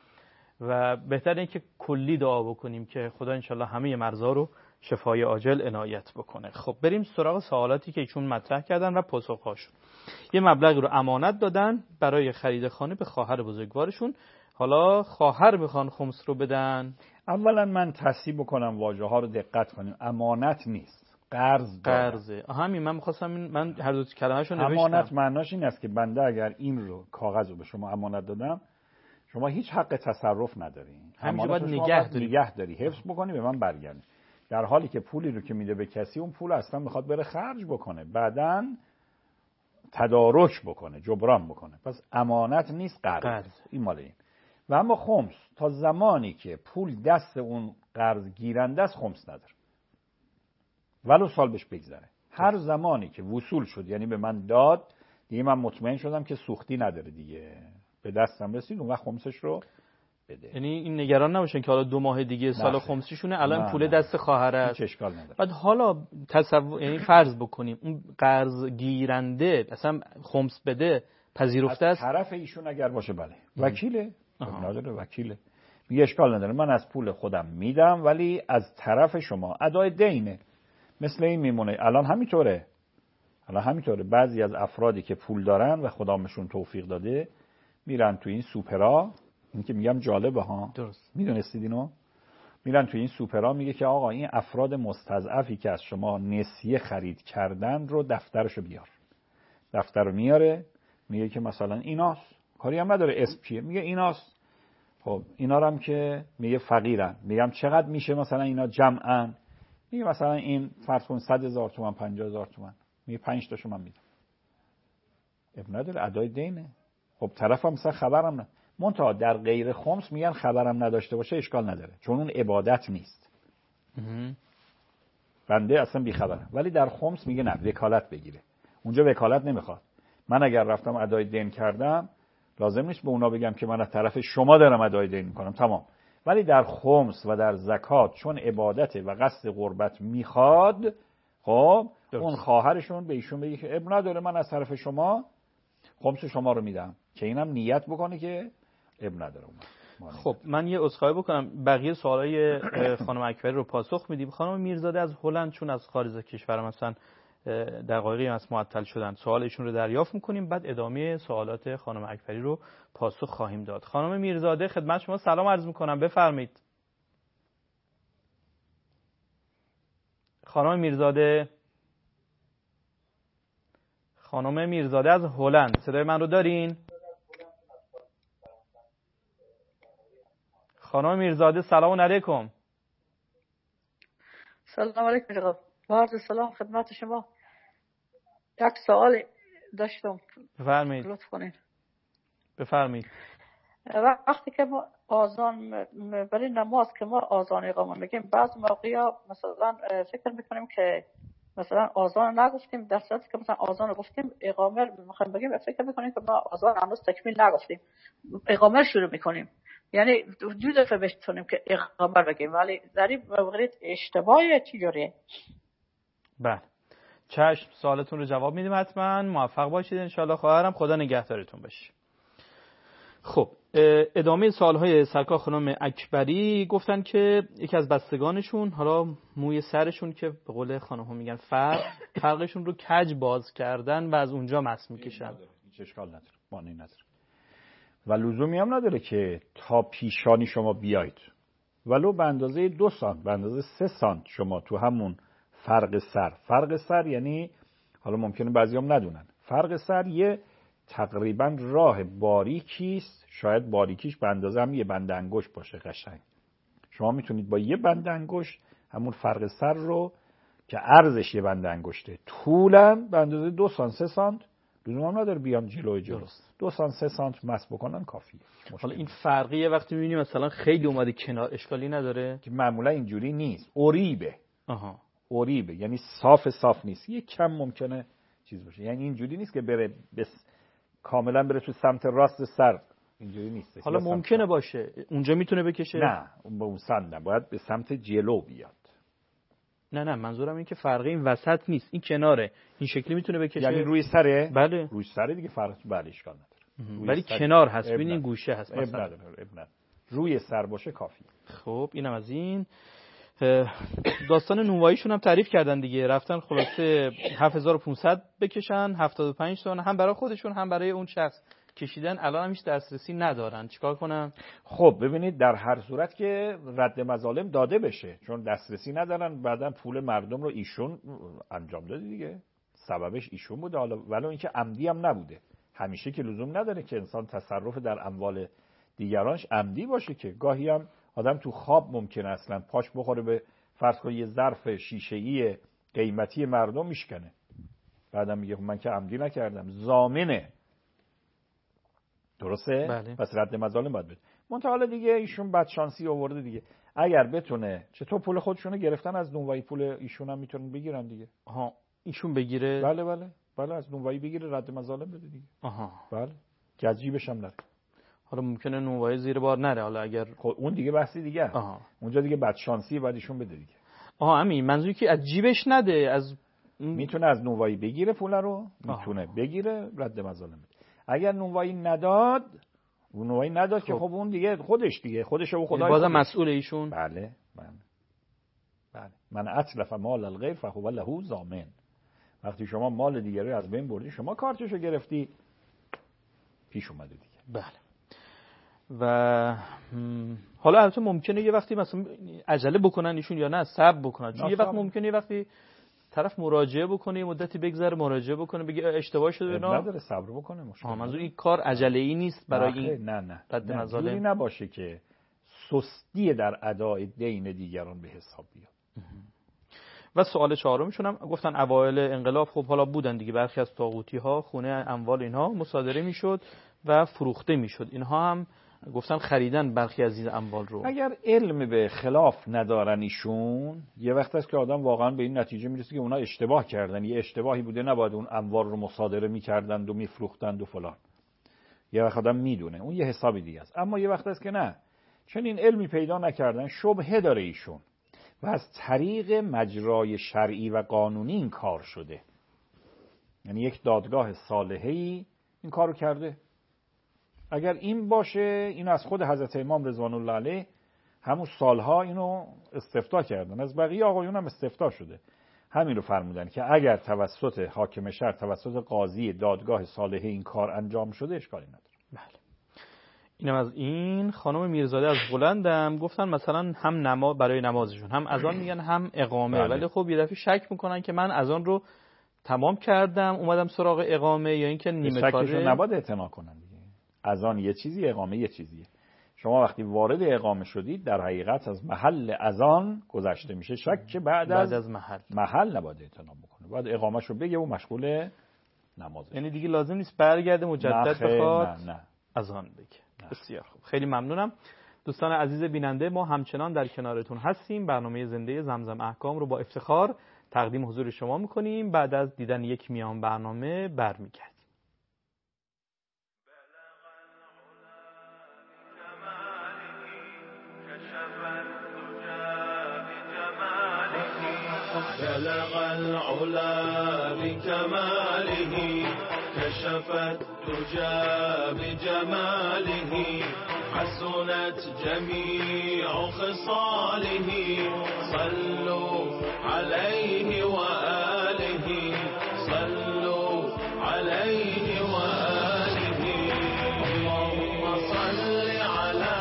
Speaker 2: و بهتره اینکه کلی دعا بکنیم که خدا انشالله همه مرضا رو شفای عاجل عنایت بکنه. خب بریم سراغ سوالاتی که ایشون مطرح کردن و پاسخهاشون. یه مبلغی رو امانت دادن برای خرید خانه به خواهر بزرگوارشون. حالا خواهر بخوان خمس رو بدن.
Speaker 3: اولا من تصحیح بکنم واژه ها رو دقت کنیم. امانت نیست، قرض دارم.
Speaker 2: قرضه. همین من می‌خواستم من هر دو کلمه‌شو نوشتم.
Speaker 3: امانت معناش این است که بنده اگر این رو کاغذ رو به شما امانت دادم، شما هیچ حق تصرف ندارین.
Speaker 2: همینجا باید نگه داری.
Speaker 3: نگه داری، حفظ بکنی، به من برگردی. در حالی که پولی رو که میده به کسی، اون پول اصلا میخواد بره خرج بکنه، بعداً تدارک بکنه، جبران بکنه. پس امانت نیست، قرض. قرض. این مال این. و اما خمس تا زمانی که پول دست اون قرض گیرنده است خمس نداره، ولو سال بهش بگذره. هر زمانی که وصول شد، یعنی به من داد، دیگه من مطمئن شدم که سوختی نداره دیگه، به دستم رسید، اون وقت خمسش رو بده.
Speaker 2: یعنی این نگران نباشن که حالا دو ماه دیگه سال خمسیشونه، الان پول دست خواهرش،
Speaker 3: هیچ اشکال نداره.
Speaker 2: بعد حالا تصور یعنی فرض بکنیم اون قرض گیرنده اصلا خمس بده پذیرفته است
Speaker 3: از طرف ایشون اگر باشه، بله وکیله، نداره وکیله، میگه اشکال نداره، من از پول خودم میدم ولی از طرف شما ادای دینه. مثل این میمونه. الان همینطوره الان همینطوره بعضی از افرادی که پول دارن و خدا بهشون توفیق داده میرن تو این سوپرا، این که میگم جالبه ها،
Speaker 2: درست
Speaker 3: میدونستید اینو؟ میرن تو این سوپرا، میگه که آقا این افراد مستضعفی که از شما نسیه خرید کردن رو دفترشو بیار. دفتر رو میاره، میگه که مثلا ایناست، کاری هم نداره اسم چیه، میگه ایناست، خب اینا رو هم که میگه فقیرن، میگم چقدر میشه مثلا اینا جمعن، میگه مثلا این فرض کن صد هزار تومان پنجاه هزار تومان، میگه پنج تاشو من میدم. اب نداره ادای دینه. خب طرفم مثلا خبرم نه، منتها در غیر خمس میگن خبرم نداشته باشه اشکال نداره چون اون عبادت نیست. بنده اصلا بی خبره. ولی در خمس میگه نه وکالت بگیره. اونجا وکالت نمیخواد. من اگر رفتم ادای دین کردم لازم نیست به اونا بگم که من از طرف شما دارم ادای دین میکنم، تمام. ولی در خمس و در زکات چون عبادته و قصد قربت میخواد، خب اون خواهرشون به ایشون بگه که اب نداره من از طرف شما خمس شما رو میدم، که اینم نیت بکنه که اب نداره.
Speaker 2: خب من یه عذرخواهی بکنم، بقیه سوالای خانم اکبری رو پاسخ میدیم. خانم میرزاده از هلند چون از خارج کشور مثلا دقایقی از معطل شدن، سوالشون رو دریافت میکنیم، بعد ادامه سوالات خانم اکبری رو پاسخ خواهیم داد. خانم میرزاده خدمت شما سلام عرض میکنم، بفرمایید. خانم میرزاده خانم میرزاده از هلند، صدای من رو دارین؟ خانم میرزاده سلام علیکم.
Speaker 7: سلام علیکم جناب. با عرض سلام خدمت شما. یک سوال داشتم،
Speaker 2: بفرمایید.
Speaker 7: لطف کنین.
Speaker 2: بفرمایید.
Speaker 7: وقتی که ما آذان برای نماز که ما آذان اقامه میگیم، بعض موقعا مثلا فکر میکنیم که مثلا آذان نگفتیم، در صورتی که مثلا آذان گفتیم اقامه میخوایم بگیم، فکر میکنیم که ما آذان هنوز تکمیل نگفتیم، اقامه شروع میکنیم. یعنی دو دفعه بتونیم که اقامه بگیم، ولی در این موقعیت اشتباهی چی جوریه؟
Speaker 2: بله چشم، سوالتون رو جواب میدیم حتما. موفق باشید انشالله خواهرم، خدا نگهدارتون باشه. خب ادامه سوالهای سرکار خانم اکبری گفتن که یکی از بستگانشون حالا موی سرشون که به قول خانم ها میگن فرق فرقشون رو کج باز کردن و از اونجا مس میکشن.
Speaker 3: هیچ اشکال نداره، مانعی نداره و لزومی هم نداره که تا پیشانی شما بیایید، ولو به اندازه دو سانت به اندازه سه سانت شما تو همون فرق سر. فرق سر یعنی حالا ممکنه بعضیام ندونن، فرق سر یه تقریبا راه باریکیست، شاید باریکیش به اندازه هم یه بند انگشت باشه قشنگ. شما میتونید با یه بند انگشت همون فرق سر رو که عرضش یه بند انگشته، طولم به اندازه دو سانت سه سانت، لزوم هم نداره بیام جلوی جلو، دو سانت سه سانت مس بکنن کافیه.
Speaker 2: حالا این فرقیه وقتی میبینیم مثلا خیلی اومده کنار اشکالی نداره
Speaker 3: که معمولا اینجوری نیست، اوریبه.
Speaker 2: آها
Speaker 3: اوریبه یعنی صاف صاف نیست، یه کم ممکنه چیز باشه، یعنی اینجوری نیست که بره بس کاملا بره تو سمت راست سر، اینجوری نیست.
Speaker 2: حالا ممکنه باشه اونجا میتونه بکشه،
Speaker 3: نه اون به اون سمت نه، باید به سمت جلو بیاد.
Speaker 2: نه نه منظورم این که فرقی این وسط نیست، این کناره، این شکلی میتونه بکشه.
Speaker 3: یعنی روی سره؟
Speaker 2: بله
Speaker 3: روی سره دیگه فرق بله اشکال نداره،
Speaker 2: ولی کنار هست، ببین این گوشه هست
Speaker 3: مثلا اب نداره. اب نداره. روی سر باشه کافی.
Speaker 2: خب اینم از این. داستان نونواییشون هم تعریف کردن دیگه، رفتن خلاصه هفت هزار و پانصد بکشن، هفتاد و پنج تا هم برای خودشون هم برای اون شخص کشیدن، الان هم هیچ دسترسی ندارن، چیکار کنن؟
Speaker 3: خب ببینید در هر صورت که رد مظالم داده بشه، چون دسترسی ندارن، بعدن پول مردم رو ایشون انجام داده دیگه، سببش ایشون بوده، حالا ولی اینکه عمدی هم نبوده. همیشه که لزوم نداره که انسان تصرف در اموال دیگرانش عمدی باشه، که گاهی هم آدم تو خواب ممکنه اصلا پاش بخوره به فرض کن یه ظرف شیشه‌ای قیمتی مردم میشکنه، بعدم میگه من که عمدی نکردم، ضامنه. درسته؟
Speaker 2: بله.
Speaker 3: پس رد مظالم باید بده. منتها حالا دیگه ایشون بد شانسی آورده دیگه، اگر بتونه چطور پول خودشونو گرفتن از نونوایی، پول ایشون هم میتونن بگیرن دیگه.
Speaker 2: آها ایشون بگیره؟
Speaker 3: بله بله بله از نونوایی بگیره، رد مظالم بده دیگه.
Speaker 2: آها
Speaker 3: بله که از جیبش هم نره.
Speaker 2: حالا ممکنه نونوایی زیر بار نره، حالا اگر
Speaker 3: خب اون دیگه بحثی دیگه.
Speaker 2: آها.
Speaker 3: اونجا دیگه بد شانسی بعد ایشون بده دیگه.
Speaker 2: آها همین منظوری که از جیبش نده، از
Speaker 3: میتونه از نونوایی بگیره پول رو، میتونه آها. بگیره رد مظالم بده. اگر نونوایی نداد، نونوایی نداد خب. که خب اون دیگه خودش دیگه خودش و خدای
Speaker 2: بازم مسئول ایشون.
Speaker 3: بله من بله من اتلف مال الغیر فهو له ضامن. وقتی شما مال دیگری از بین بردی، شما کارتشو گرفتی، پیش اومده دیگه.
Speaker 2: بله. و حالا البته ممکنه یه وقتی مثلا عجله بکنن ایشون یا نه صبر بکنن، چون یه وقت ممکنه یه وقتی طرف مراجعه بکنه، مدتی بگذره مراجعه بکنه، بگه اشتباه شده اینا،
Speaker 3: نداره صبر بکنه. مشکل
Speaker 2: منظور این کار عجله‌ای نیست برای
Speaker 3: نه
Speaker 2: این
Speaker 3: نه نه
Speaker 2: رد
Speaker 3: نه
Speaker 2: مظالم.
Speaker 3: جوری نباشه که سستی در ادای دین دیگران به حساب بیاد.
Speaker 2: و سوال چهارمشون هم گفتن اوایل انقلاب خب حالا بودن دیگه، برخی از طاغوتی ها خونه اموال اینها مصادره میشد و فروخته میشد، اینها هم گفتن خریدن برخی از این اموال رو.
Speaker 3: اگر علم به خلاف ندارن ایشون، یه وقت است که آدم واقعا به این نتیجه میرسه که اونا اشتباه کردن، یه اشتباهی بوده، نباید اون اموال رو مصادره میکردند و میفروختند و فلان. یه وقت آدم میدونه، اون یه حسابی دیگه است. اما یه وقت است که نه، چون این علمی پیدا نکردن، شبهه داره ایشون و از طریق مجرای شرعی و قانونی این کار شده. یعنی یک دادگاه صالحه‌ای این کارو کرده. اگر این باشه، اینو از خود حضرت امام رضوان الله علیه همون سالها اینو استفتاء کردن، از بقیه آقایون هم استفتاء شده، همین رو فرمودن که اگر توسط حاکم شهر، توسط قاضی دادگاه صالحه این کار انجام شده اشکالی نداره.
Speaker 2: بله. اینم از این. خانم میرزاده از بلندم گفتن مثلا هم نماز برای نمازشون هم اذان میگن هم اقامه،
Speaker 3: بله.
Speaker 2: ولی خب یه دفعه شک میکنن که من اذان رو تمام کردم اومدم سراغ اقامه یا اینکه نیمه کاره.
Speaker 3: نباید اعتنا کنن دیگه. اذان یه چیزی، اقامه یه چیزیه. شما وقتی وارد اقامه شدید در حقیقت از محل اذان گذشته میشه، شک بعد, بعد از,
Speaker 2: از محل
Speaker 3: محل نباید اعتنا بکنه، بعد اقامهشو بگه و مشغول نمازه.
Speaker 2: یعنی دیگه لازم نیست برگرده مجدد بخواد
Speaker 3: نه نه
Speaker 2: اذان بگه. بسیار خوب، خیلی ممنونم. دوستان عزیز بیننده، ما همچنان در کنارتون هستیم. برنامه زنده زمزم احکام رو با افتخار تقدیم حضور شما میکنیم. بعد از دیدن یک میان برنامه برمیگردیم.
Speaker 1: بلغ العلا بكماله كشف الدجى بجماله حسنت جميع خصاله صلوا عليه وآله صلوا عليه وآله اللهم صل على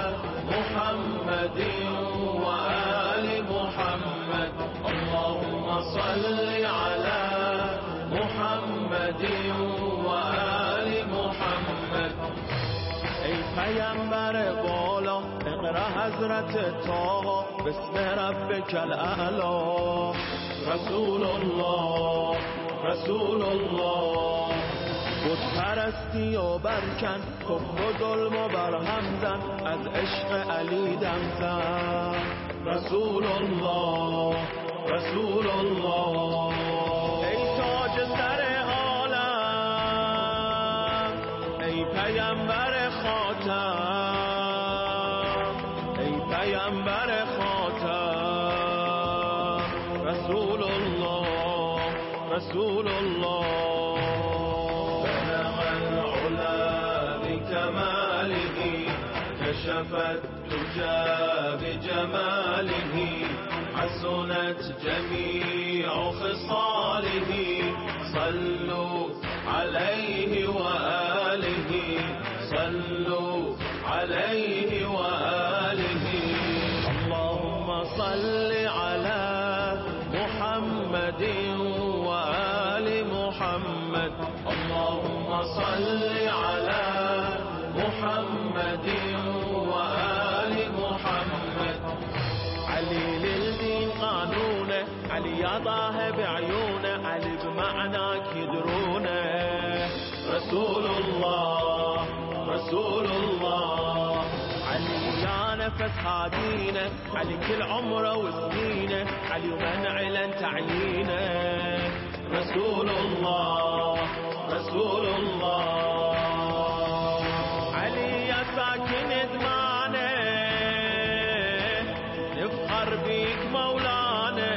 Speaker 1: محمد وآل محمد اللهم صل على محمد وآل محمد ای پیامبر بالا اقرا حضرت طه بسم ربک الاعلی رسول الله رسول الله بود پرستی و برکن کفر و ظلم و برهم زن از عشق علی دم زن رسول الله رسول الله ای تاج سر عالم ای پیامبر خاتم ای پیامبر خاتم رسول الله رسول الله بلغ العلا بكماله كشف الدجى بجماله حسنت جميع خصاله صلوا عليه وآله صلوا عليه وآله اللهم صل على محمد وآل محمد اللهم صل على محمد وآل محمد علي للدين قانونه علي يضاه بعيونه علي بمعنى كدرونه رسول الله رسول الله علي يا نفس هادينا علي كل عمره وسنينه علي ومن علن تعلينه رسول الله رسول الله علي يا ساكن دمانه نفخر بيك مولانا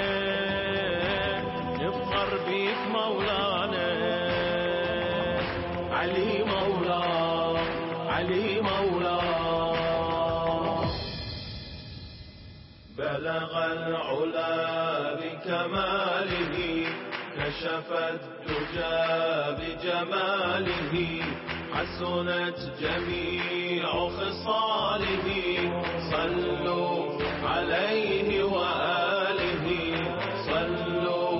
Speaker 1: نفخر بيك مولانا علي مولا علي مولا بلغ العلا بكماله كشف الدجى بجماله حسنت جميع خصاله صلوا عليه وآله صلوا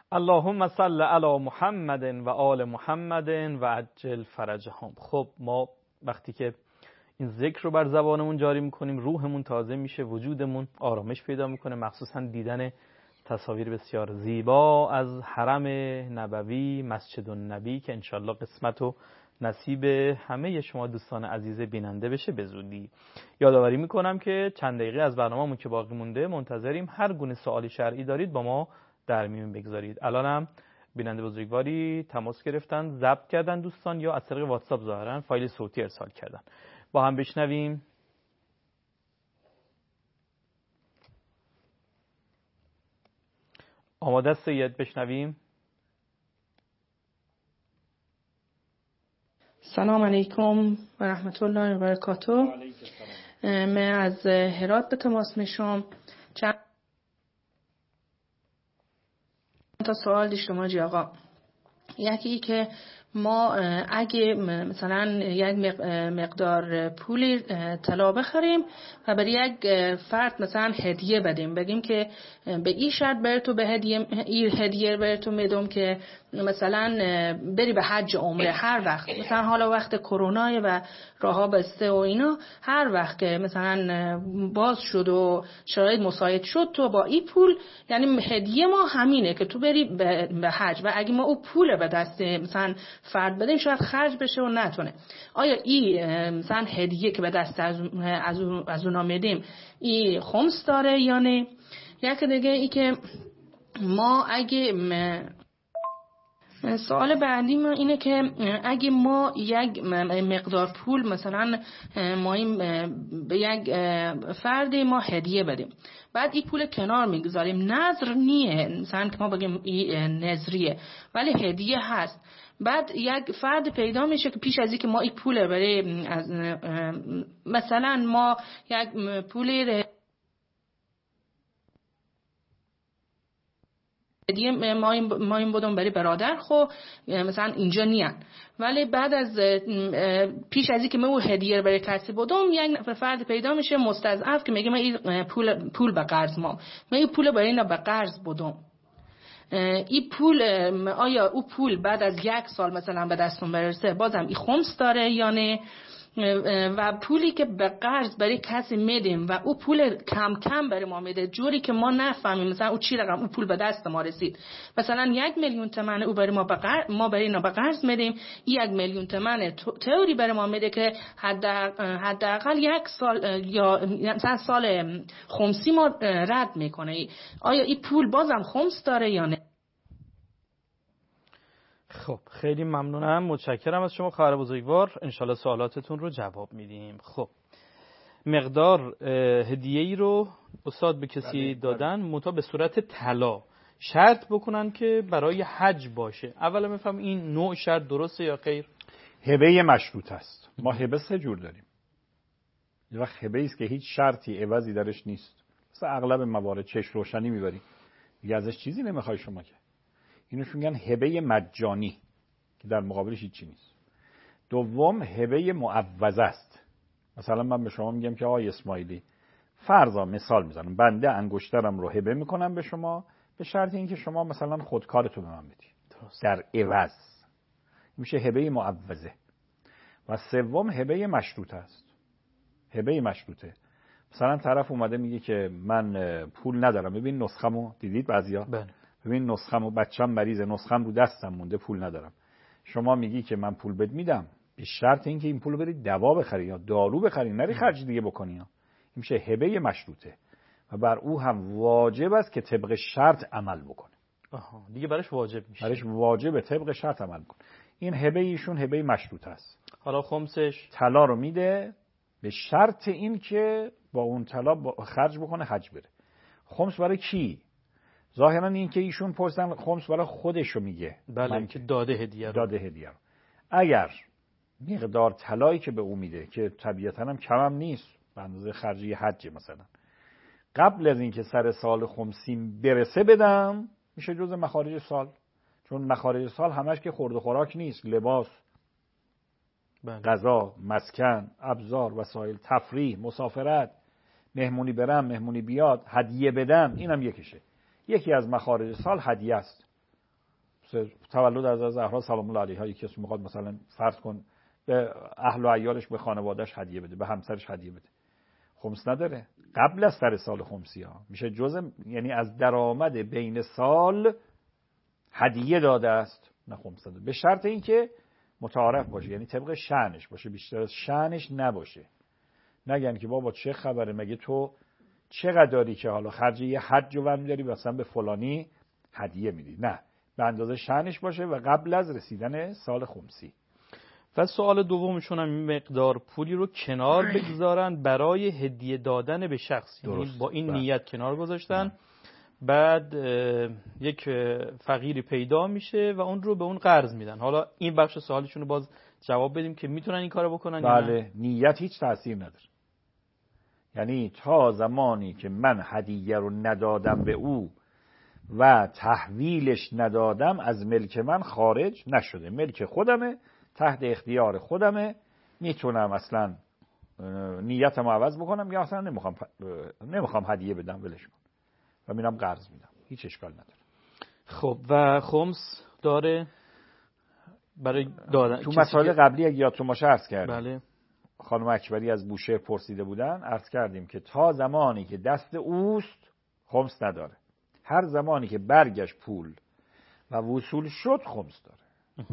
Speaker 2: اللهم صل علی محمد و آل محمد و عجل فرجهم. خب ما وقتی که این ذکر رو بر زبانمون جاری میکنیم روحمون تازه میشه، وجودمون آرامش پیدا میکنه، مخصوصا دیدن تصاویر بسیار زیبا از حرم نبوی، مسجد النبی که انشالله قسمت و نصیب همه شما دوستان عزیز بیننده بشه به زودی. یادآوری میکنم که چند دقیقه از برنامه‌مون که باقی مونده منتظریم هر گونه سوالی شرعی دارید با ما در میون بگذارید. الانم بیننده بزرگواری تماس گرفتن، ضبط کردن دوستان یا از طریق واتساپ ظاهرا فایل صوتی ارسال کردن. با هم بشنویم. آماده است سید؟ بشنویم.
Speaker 8: سلام علیکم و رحمت الله و برکاته. من از هرات به تماس میشم. چند تا سوال داشتم آجی آقا. یکی که ما اگه مثلا یک مقدار پول طلا بخریم و برای یک فرد مثلا هدیه بدیم، بگیم که به این شرط بر تو به هدیه این هدیه بر تو میدم که مثلا بری به حج عمره هر وقت، مثلا حالا وقت کرونا و راهها بسته و اینا، هر وقت که مثلا باز شد و شرایط مساعد شد تو با این پول، یعنی هدیه ما همینه که تو بری به حج و اگه ما او پول به دست مثلا فرد بدیم شاید خرج بشه و نتونه. آیا این مثلا هدیه که به دست از از اونا میدیم این خمس داره یا نه؟ یک دیگه ای که ما اگه سوال بعدی ما اینه که اگه ما یک مقدار پول مثلا ما به یک فرد ما هدیه بدیم، بعد این پول کنار میگذاریم، نظر نیه مثلا که ما بگیم این نظریه ولی هدیه هست، بعد یک فرد پیدا میشه که پیش از این که ما این پول برای از مثلا ما یک پول هدیه ما این ما این بودم برای برادر خو مثلا اینجا نیان، ولی بعد از پیش از این که من اون هدیه برای کسی بودم یک فرد پیدا میشه مستضعف که میگه من این پول پول به قرض ما من این پول برای اینا به قرض بودم، این پول آیا او پول بعد از یک سال مثلا به دستون برسه بازم این خمس داره یا نه؟ و پولی که به قرض برای کسی میدیم و او پول کم کم برای ما میده جوری که ما نفهمیم مثلا او چی رقم او پول به دست ما رسید، مثلا یک میلیون تومان او برای ما به قرض ما برای اینا به قرض میدیم، یک میلیون تومان تئوری برای ما میده که حداقل یک سال یا مثلا سال خمسی ما رد میکنه. آیا این پول بازم خمس داره یا نه؟
Speaker 2: خب خیلی ممنونم، متشکرم از شما خواهر بزرگوار، انشالله سوالاتتون رو جواب میدیم. خب مقدار هدیه‌ای رو استاد به کسی دادن منتها به صورت طلا شرط بکنن که برای حج باشه، اولا میفهم این نوع شرط درسته یا غیر؟
Speaker 3: هبه مشروط است. ما هبه سه جور داریم. یه وقت هبه است که هیچ شرطی عوضی درش نیست، مثل اغلب موارد چشم روشنی میبری دیگه ازش چیزی نمیخوای شما که، اینوش میگن هبه مجانی که در مقابلش هیچی نیست. دوم هبه معوض است. مثلا من به شما میگم که آقای اسماعیلی فرضا مثال میزنم بنده انگشترم رو هبه میکنم به شما به شرط اینکه شما مثلا خودکارتو به من بدی در عوض، میشه هبه معوضه. و سوم هبه مشروطه است. هبه مشروطه مثلا طرف اومده میگه که من پول ندارم، ببین نسخمو دیدید بعضیا؟
Speaker 2: بله.
Speaker 3: ببین نسخمو بچم مریضه نسخم رو دستم مونده پول ندارم، شما میگی که من پول بد میدم به شرط اینکه این پولو بری دوا بخری یا دارو بخری نری خرج دیگه بکنی. این میشه هبه مشروطه و بر او هم واجب است که طبق شرط عمل بکنه.
Speaker 2: آها دیگه براش واجب میشه،
Speaker 3: براش واجبه طبق شرط عمل بکنه. این هبه ایشون هبه مشروطه است.
Speaker 2: حالا خمسش
Speaker 3: طلا رو میده به شرط این که با اون طلا خرج بکنه حج بره. خمس برای کی؟ ظاهرا این که ایشون پرسن خمس برای خودشو میگه.
Speaker 2: بله من که داده هدیه رو.
Speaker 3: داده هدیه رو. اگر مقدار طلایی که به او میده که طبیعتا هم کمم نیست به اندازه خرجی حج مثلا، قبل از اینکه سر سال خمسین برسه بدم میشه جزء مخارج سال، چون مخارج سال همش که خورد و خوراک نیست، لباس، بله. غذا، مسکن، ابزار، وسایل تفریح، مسافرت، مهمونی برم مهمونی بیاد، هدیه بدم، اینم یکیشه. یکی از مخارج سال هدیه است. تولد از زهرا سلام الله علیها یکی کسی میخواد مثلا فرض کن به اهل و عیالش، به خانواده‌اش هدیه بده، به همسرش هدیه بده، خمس نداره. قبل از سر سال خمسی ها میشه جزء، یعنی از درآمد بین سال هدیه داده است، نه خمس داده، به شرط اینکه متعارف باشه، یعنی طبق شأنش باشه، بیشتر از شأنش نباشه. نگن که بابا چه خبره، مگه تو چقدر داری که حالا خرج یه حج رو برمی‌داری مثلا به فلانی هدیه میدی. نه، به اندازه شأنش باشه و قبل از رسیدن سال خمسی.
Speaker 2: و سوال دومشون هم این مقدار پولی رو کنار بگذارن برای هدیه دادن به شخص، یعنی با این
Speaker 3: بله.
Speaker 2: نیت کنار گذاشتن. بله. بعد یک فقیری پیدا میشه و اون رو به اون قرض میدن. حالا این بخش سوالشون رو باز جواب بدیم که میتونن این کارو بکنن.
Speaker 3: بله، نیت هیچ تأثیر نداره. یعنی تا زمانی که من هدیه رو ندادم به او و تحویلش ندادم، از ملک من خارج نشده، ملک خودمه، تحت اختیار خودمه، میتونم اصلا نیتم رو عوض بکنم یا اصلا نمیخوام نمیخوام هدیه بدم، ولش کن و میرم قرض میدم، هیچ اشکال نداره.
Speaker 2: خب و خمس داره برای دادن
Speaker 3: تو مسائل قبلی اگه یادتون باشه عرض کردیم.
Speaker 2: بله.
Speaker 3: خانم اکبری از بوشهر پرسیده بودن، عرض کردیم که تا زمانی که دست اوست خمس نداره، هر زمانی که برگشت پول و وصول شد خمس داره.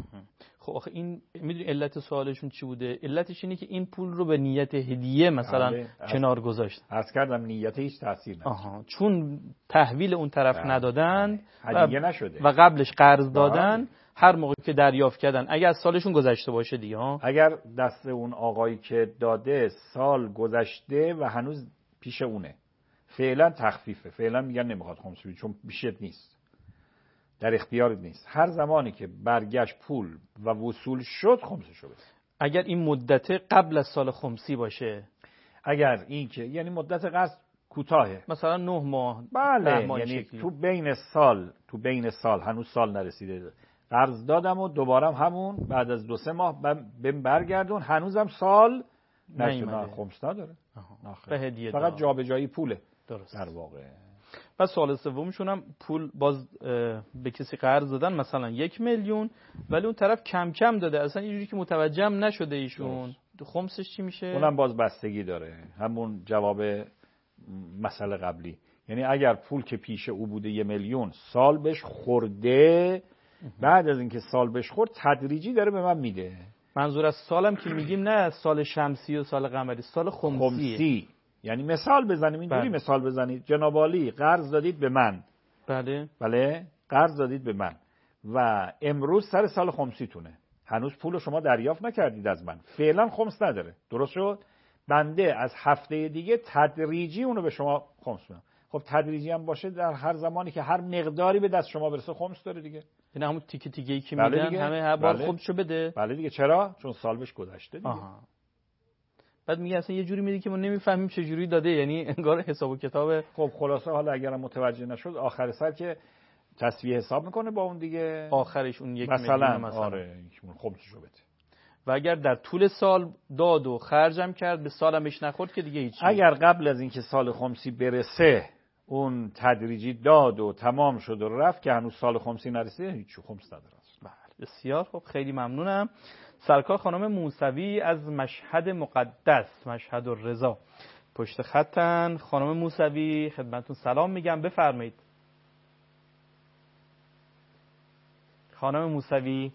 Speaker 2: خب آخه این میدونی علت سوالشون چی بوده؟ علتش اینه که این پول رو به نیت هدیه مثلا بله. کنار گذاشت.
Speaker 3: عرض کردم نیت هیچ تاثیر نداره.
Speaker 2: آها، چون تحویل اون طرف بله. ندادن
Speaker 3: بله. هدیه نشده
Speaker 2: و قبلش قرض دادن بله. هر موقع که دریافت کردن اگه از سالشون گذشته باشه دیگه ها،
Speaker 3: اگر دست اون آقایی که داده سال گذشته و هنوز پیش اونه، فعلا تخفیفه، فعلا میگن نمیخواد خمس بدی چون بیشت نیست، در اختیارت نیست. هر زمانی که برگشت پول و وصول شد خمسشو بده.
Speaker 2: اگر این مدت قبل از سال خمسی باشه،
Speaker 3: اگر این که یعنی مدت قرض کوتاهه،
Speaker 2: مثلا نه ماه،
Speaker 3: بله
Speaker 2: ماه
Speaker 3: یعنی
Speaker 2: شکلی.
Speaker 3: تو بین سال تو بین سال هنوز سال نرسیده، قرض دادم و دوباره همون بعد از دو سه ماه بهم برگردون، هنوزم سال نشده، خمس نداره.
Speaker 2: به هدیه
Speaker 3: فقط جابجایی پوله.
Speaker 2: درست.
Speaker 3: در واقع.
Speaker 2: و سوال سومشون هم پول باز به کسی قرض دادن مثلا یک میلیون، ولی اون طرف کم کم داده، اصلا یه جوری که متوجه هم نشده ایشون، خمسش چی میشه؟
Speaker 3: اونم باز بستگی داره، همون جواب مسئله قبلی. یعنی اگر پول که پیش او بوده یه میلیون، سال بهش خورده، بعد از اینکه سال بهش خورد تدریجی داره به من میده.
Speaker 2: منظور از سالم که میگیم نه سال شمسی و سال قمری، سال خمسیه.
Speaker 3: خمسی یعنی مثال بزنیم اینجوری بله. مثال بزنید، جناب عالی قرض دادید به من،
Speaker 2: بله
Speaker 3: بله قرض دادید به من و امروز سر سال خمسیتونه، هنوز پول شما دریافت نکردید از من، فعلا خمس نداره، درست شد؟ بنده از هفته دیگه تدریجی اونو به شما خمس میدم. خب تدریجی هم باشه، در هر زمانی که هر مقداری به دست شما برسه خمس داره دیگه.
Speaker 2: یعنی همون تیکه تیکه‌ای که
Speaker 3: بله
Speaker 2: میدن همه هر بار
Speaker 3: بله.
Speaker 2: خمسشو بده.
Speaker 3: بله دیگه، چرا؟ چون سال بهش گذشته دیگه.
Speaker 2: آها. بعد میگه اصلا یه جوری میگه که ما نمیفهمیم چه جوری داده، یعنی انگار حساب و کتاب.
Speaker 3: خب خلاصه حالا اگرم متوجه نشد آخر سر که تسویه حساب میکنه با اون دیگه،
Speaker 2: آخرش اون یک
Speaker 3: مثلا
Speaker 2: میلیون مثلا
Speaker 3: آره خمسشو بده.
Speaker 2: و اگر در طول سال داد و خرجم کرد به سالمش نخورد که دیگه هیچ.
Speaker 3: اگر قبل از اینکه سال خمسی برسه اون تدریجی داد و تمام شد و رفت که هنوز سال خمسی نرسیده، هیچ خمس نداره.
Speaker 2: بله بسیار خب، خیلی ممنونم. سرکار خانم موسوی از مشهد مقدس، مشهد الرضا پشت خطن. خانم موسوی خدمتتون سلام میگم، بفرمایید. خانم موسوی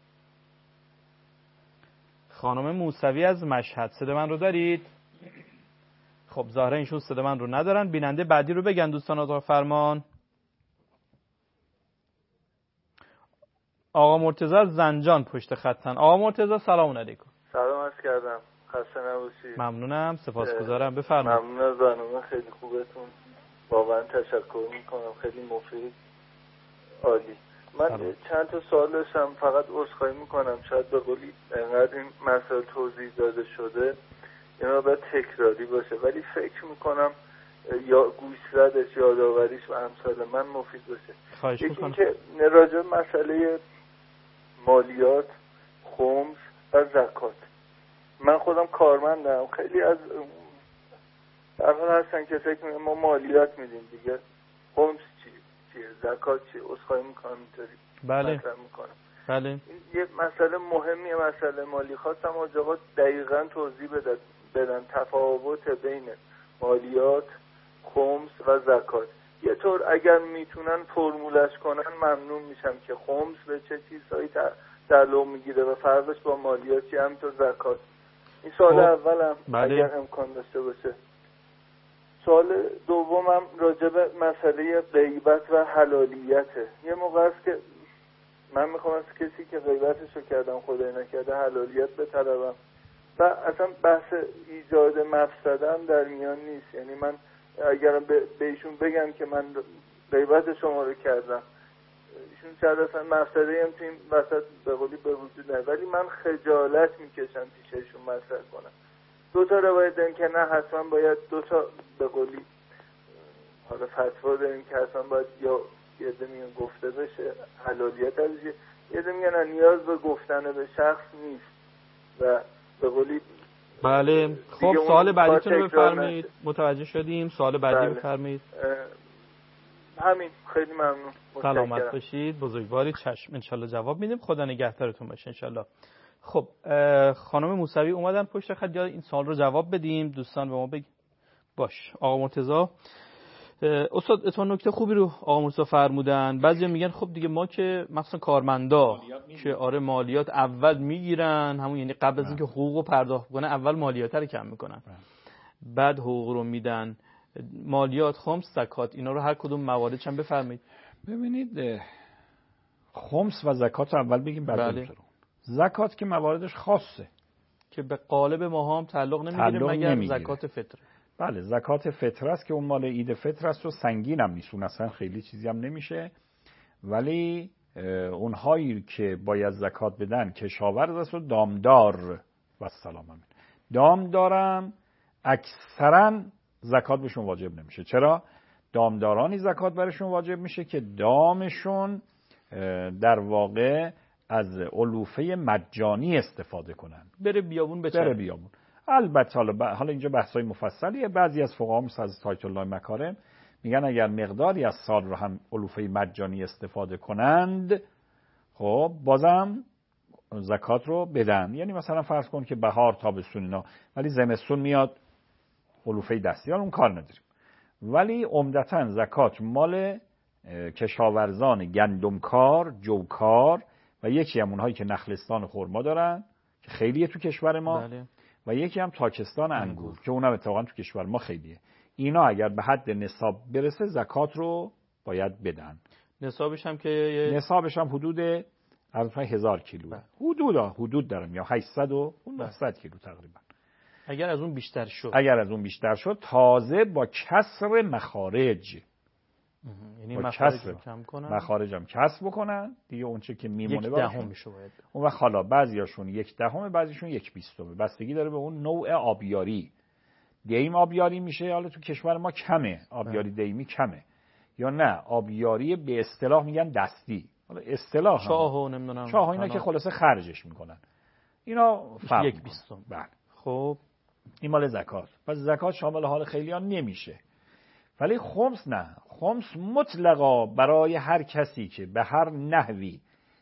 Speaker 2: خانم موسوی از مشهد، صدا من رو دارید؟ خب ظاهرا ایشون صدا من رو ندارن. بیننده بعدی رو بگن دوستان اتاق فرمان. آقا مرتضی از زنجان پشت خطن. آقا مرتضی سلام علیکم.
Speaker 9: سلام عرض کردم، خسته نباشید.
Speaker 2: ممنونم، سپاسگزارم، بفرمایید.
Speaker 9: ممنون از برنامه خیلی خوبتون، واقعا تشکر میکنم، خیلی مفید، عالی. من سلام. چند تا سوال داشتم، فقط عذرخواهی میکنم شاید به قولی انقدر این مسائل توضیح داده شده اینا باید تکراری باشه، ولی فکر میکنم یا گوشزدش یادآوریش و امثال من مفید باشه. یکی این که راجع مسئله مالیات، خمس و زکات، من خودم کارمندم، خیلی از در حال هستن که فکر میکنم ما مالیات میدیم دیگه، خمس چی؟ چیه، زکات چیه؟ عذرخواهی میکنم اینطوری
Speaker 2: بله
Speaker 9: مطرح میکنم.
Speaker 2: بله
Speaker 9: این یه مسئله مهمیه، مسئله مالی. خواستم حاج آقا دقیقاً توضیح بدن بدن تفاوت بین مالیات، خمس و زکات. یه طور اگر میتونن فرمولش کنن ممنون میشم که خمس به چه چیزهایی تعلق میگیره و فرقش با مالیات چیه، همینطور زکات. این سوال
Speaker 2: خب.
Speaker 9: اولم
Speaker 2: بله.
Speaker 9: اگر امکان داشته باشه. سوال دومم راجع به مسئله غیبت و حلالیته. یه موقع است که من میخوام از کسی که غیبتشو کردم خدای نکرده حلالیت بطلبم و اصلا بحث ایجاد مفسده هم در میان نیست. یعنی من اگر به ایشون بگم که من غیبت شما رو کردم، ایشون شاید اصلا مفسده هم تیم وسط به قولی به وجود نه، ولی من خجالت میکشم پیش ایشون مطرح کنم. دو تا روایت داریم که نه حتما باید دو تا به قولی حالا فتوا داریم که حتما باید یا یه ده میگن گفته بشه حلالیت ازش، یه ده میگن نیاز به گفتن به شخص نیست و به قولی.
Speaker 2: بله خب سوال بعدیتون رو بفرمایید. متوجه شدیم. سوال بعدی
Speaker 9: بله.
Speaker 2: بفرمایید.
Speaker 9: همین، خیلی ممنون.
Speaker 2: سلامت باشید بزرگواری. چشم انشالله جواب میدیم. خدا نگهدارتون باشه انشالله. خب خانم موسوی اومدن پشت خط، یا این سوال رو جواب بدیم دوستان به ما بگید. باش آقا مرتضی. استاد اتون نکته خوبی رو آقا مرتضی فرمودن. بعضیا میگن خب دیگه ما که مثلا کارمندا که آره مالیات اول میگیرن، همون یعنی قبل از اینکه حقوقو پرداخت کنه اول مالیات رو کم میکنن بعد حقوق رو میدن. مالیات، خمس، زکات، اینا رو هر کدوم مواردش هم بفرمایید.
Speaker 3: ببینید خمس و زکات رو اول بگیم بعد
Speaker 2: بله.
Speaker 3: زکات که مواردش خاصه
Speaker 2: که به قالب ما هم تعلق نمیگیره مگر
Speaker 3: نمیگیره.
Speaker 2: زکات فطر.
Speaker 3: بله زکات فطر است که اون مال عید فطر است و سنگین هم نیست، اون اصلا خیلی چیزی هم نمیشه. ولی اونهایی که باید زکات بدن کشاورز است و دامدار و سلام همین. دامدارم اکثرا زکات بهشون واجب نمیشه. چرا؟ دامدارانی زکات برشون واجب میشه که دامشون در واقع از علوفه مجانی استفاده کنن،
Speaker 2: بره بیابون بچره.
Speaker 3: بره بیابون. البته حالا, ب... حالا اینجا بحثای مفصلیه. بعضی از فقها مثل از آیت الله مکارم میگن اگر مقداری از سال رو هم علوفه مجانی استفاده کنند خب بازم زکات رو بدن. یعنی مثلا فرض کن که بهار تابستون اینا، ولی زمستون میاد علوفه دستیار اون کار نداریم. ولی عمدتاً زکات مال کشاورزان گندمکار، جوکار و یکی هم اونهایی که نخلستان خرما دارن که خیلیه تو کشور ما.
Speaker 2: بله.
Speaker 3: و یکی هم تاکستان انگور, انگور. که اونم اتفاقا تو کشور ما خیلیه. اینا اگر به حد نصاب برسه زکات رو باید بدن.
Speaker 2: نصابش هم که
Speaker 3: نصابش هم حدود از هزار کیلو. بله. حدود حدود دارم یا هشتصد و نهصد کیلو تقریبا.
Speaker 2: اگر از اون بیشتر شد
Speaker 3: اگر از اون بیشتر شد تازه با کسر مخارج،
Speaker 2: یعنی مخارج رو کم کنن،
Speaker 3: مخارج هم کسر بکنن دیگه. اون چه که میمونه
Speaker 2: یک دهم میشه باید.
Speaker 3: اون وقت حالا بعضیاشون یک دهم، بعضیشون یک بیستم. بستگی داره به اون نوع آبیاری. دیم آبیاری میشه، حالا تو کشور ما کمه آبیاری دیمی کمه، یا نه آبیاری به اصطلاح میگن دستی. حالا اصطلاح
Speaker 2: چاه و نمیدونم
Speaker 3: چاه اینا که خلاصه خرجش میکنن، اینا فرق
Speaker 2: یک بیستم.
Speaker 3: بله.
Speaker 2: خب
Speaker 3: این مال زکات. پس زکات شامل حال خیلیان نمیشه. ولی خمس نه. خمس مطلقا برای هر کسی که به هر نحوی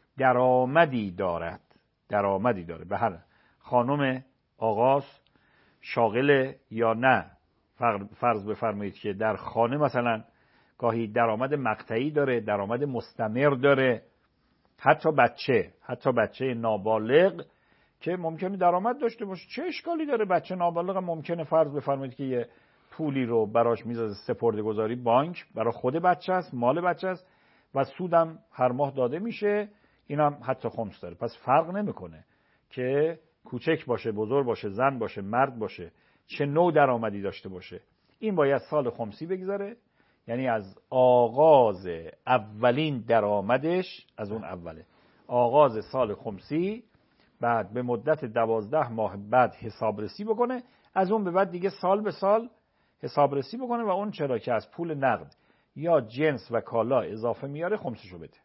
Speaker 3: درآمدی دارد، درآمدی داره، به هر خانم آغاز شاغل یا نه، فرض بفرمایید که در خانه مثلا گاهی درآمد مقطعی داره، درآمد مستمر داره، حتی بچه حتی بچه نابالغ که ممکنه درآمد داشته باشه، چه اشکالی داره؟ بچه نابالغ ممکنه فرض بفرمایید که یه پولی رو براش میذاره سپرده‌گذاری بانک، برای خود بچه است، مال بچه است و سودم هر ماه داده میشه. اینم حتی خمس داره. پس فرق نمیکنه که کوچک باشه، بزرگ باشه، زن باشه، مرد باشه، چه نوع درآمدی داشته باشه. این باید سال خمسی بگذاره، یعنی از آغاز اولین درآمدش، از اون اوله آغاز سال خمسی، بعد به مدت دوازده ماه بعد حسابرسی بکنه. از اون به بعد دیگه سال به سال حسابرسی بکنه و اون چرا که از پول نقد یا جنس و کالا اضافه میاره خمسشو بده.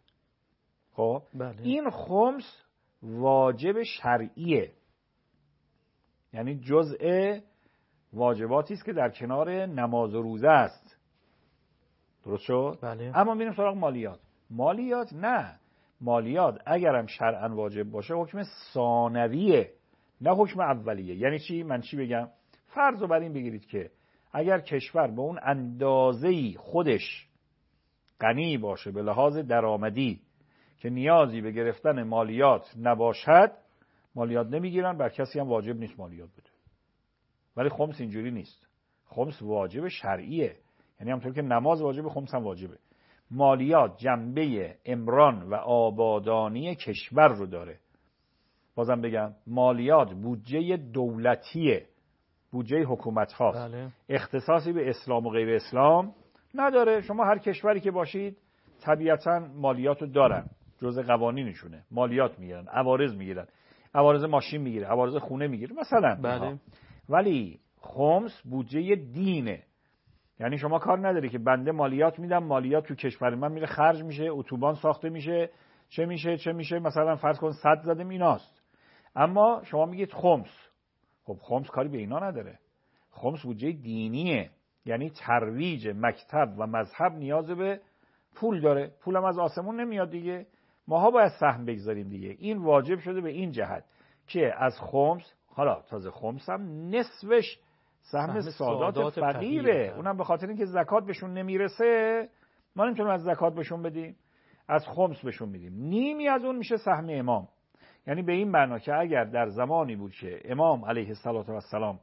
Speaker 3: خب
Speaker 2: بله.
Speaker 3: این خمس واجب شرعیه، یعنی جزء واجباتی است که در کنار نماز و روزه است. درست شد؟
Speaker 2: بله.
Speaker 3: اما میریم سراغ مالیات. مالیات نه، مالیات اگرم شرعاً واجب باشه حکم ثانویه نه حکم اولیه. یعنی چی؟ من چی بگم؟ فرض رو بر این بگیرید که اگر کشور به اون اندازه‌ای خودش غنی باشه به لحاظ درآمدی که نیازی به گرفتن مالیات نباشد، مالیات نمیگیرن، بر کسی هم واجب نیست مالیات بده. ولی خمس اینجوری نیست. خمس واجب شرعیه، یعنی همونطور که نماز واجب، خمس هم واجبه. مالیات جنبه عمران و آبادانی کشور رو داره. بازم بگم مالیات بودجه دولتیه، بودجه حکومت هاست.
Speaker 2: بله.
Speaker 3: اختصاصی به اسلام و غیر اسلام نداره. شما هر کشوری که باشید طبیعتاً مالیات رو دارن، جزء قوانینشونه. مالیات میگیرن، عوارض میگیرن، عوارض ماشین میگیره، عوارض خونه میگیره مثلا.
Speaker 2: بله.
Speaker 3: ولی خمس بودجه دینه. یعنی شما کار نداری که بنده مالیات میدم، مالیات تو کشور من میره خرج میشه، اتوبان ساخته میشه، چه میشه چه میشه، مثلا فرض کن صد زدم ایناست. اما شما میگید خمس. خب خمس کاری به اینا نداره. خمس بودجه دینیه، یعنی ترویج مکتب و مذهب نیاز به پول داره. پولم از آسمون نمیاد دیگه، ماها باید سهم بگذاریم دیگه. این واجب شده به این جهت که از خمس، حالا تازه خمس هم نصفش سهم سادات, سادات فقیره، اونم به خاطر اینکه زکات بهشون نمیرسه ما نمیتونیم از زکات بهشون بدیم، از خمس بهشون میدیم. نیمی از اون میشه سهم امام. یعنی به این معنا که اگر در زمانی بود که امام علیه السلام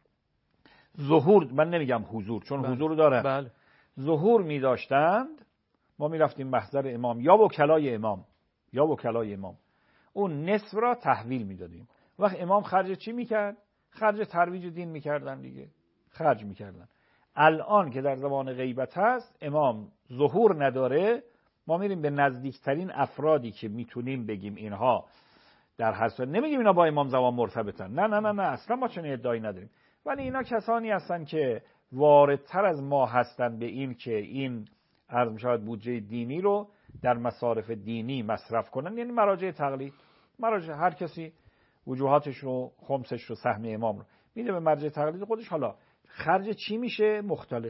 Speaker 3: ظهور، من نمیگم حضور چون بله. حضور داره
Speaker 2: بله.
Speaker 3: ظهور میداشتند، ما میرفتیم محضر امام یا وکلای امام یا وکلای امام، اون نصف را تحویل میدادیم. وقت امام خرج چی میکرد؟ خرج ترویج دین میکردن دیگه، خرج میکردن. الان که در زمان غیبت هست، امام ظهور نداره، ما میریم به نزدیکترین افرادی که میتونیم بگیم اینها در هر صورت، نمیگیم اینا با امام زمان مرتبطن، نه نه نه نه اصلا ما چنین ادعایی نداریم، ولی اینا کسانی هستن که واردتر از ما هستن به این که این عرض میشود بودجه دینی رو در مصارف دینی مصرف کنن. یعنی مراجع تقلید، مراجع هر کسی وجوهاتش رو، خمسش رو، سهم امام رو میده به مرجع تقلید خودش. حالا خرج چی میشه؟ مختلف.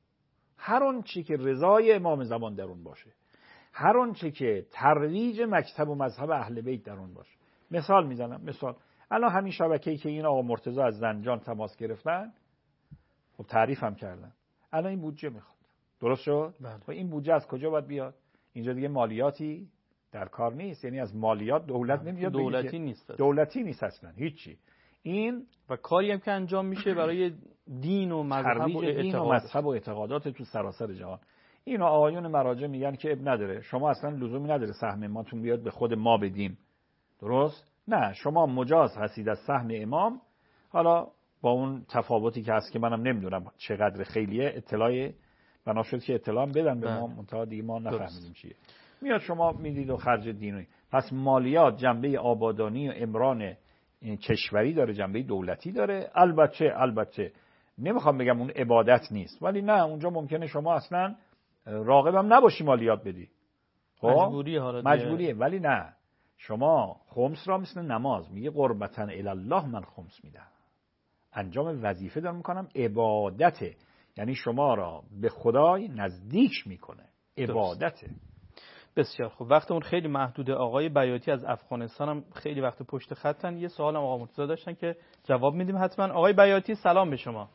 Speaker 3: هر اون چی که رضای امام زمان در اون باشه، هر اون چی که ترویج مکتب و مذهب اهل بیت در اون باشه. مثال میزنم، مثال الان همین شبکه‌ای که این آقا مرتضی از زنجان تماس گرفتن، خب تعریف هم کردن، الان این بودجه میخواد، درست شد؟ و این بودجه از کجا باید بیاد؟ اینجا دیگه مالیاتی در کار نیست، یعنی از مالیات دولت نمیاد،
Speaker 2: دولتی نیست،
Speaker 3: دولتی نیست اصلا هیچی. این
Speaker 2: و کاری هم که انجام میشه برای دین و مذهب و
Speaker 3: دین و مذهب و اعتقادات تو سراسر جهان. اینا آقایون مراجع میگن که اب نداره، شما اصلا لزومی نداره سهم ماتون بیاد به خود ما بدیم، درست؟ نه، شما مجاز هستید از سهم امام، حالا با اون تفاوتی که هست که منم نمیدونم چقدر خیلیه، اطلاع بنا شد که اطلاع بدن به ما، منتها دیگه ما نفهمیدیم چیه. میاد شما میدید و خرج دینی. پس مالیات جنبه آبادانی و عمران کشوری داره، جنبه دولتی داره. البته البته نمیخوام بگم اون عبادت نیست، ولی نه، اونجا ممکنه شما اصلا راغبم نباشی مالیات بدی، خب
Speaker 2: مجبوریه، حالا
Speaker 3: مجبوریه. ولی نه، شما خمس را مثل نماز میگه قربتاً الی الله من خمس میدم، انجام وظیفه دارم میکنم، عبادته، یعنی شما را به خدای نزدیک میکنه، عبادته.
Speaker 2: بسیار خوب، وقتمون خیلی محدوده. آقای بیاتی از افغانستان هم خیلی وقت پشت خطن، یه سوال هم آقا مرتضی داشتن که جواب میدیم حتما. آقای بیاتی سلام به شما.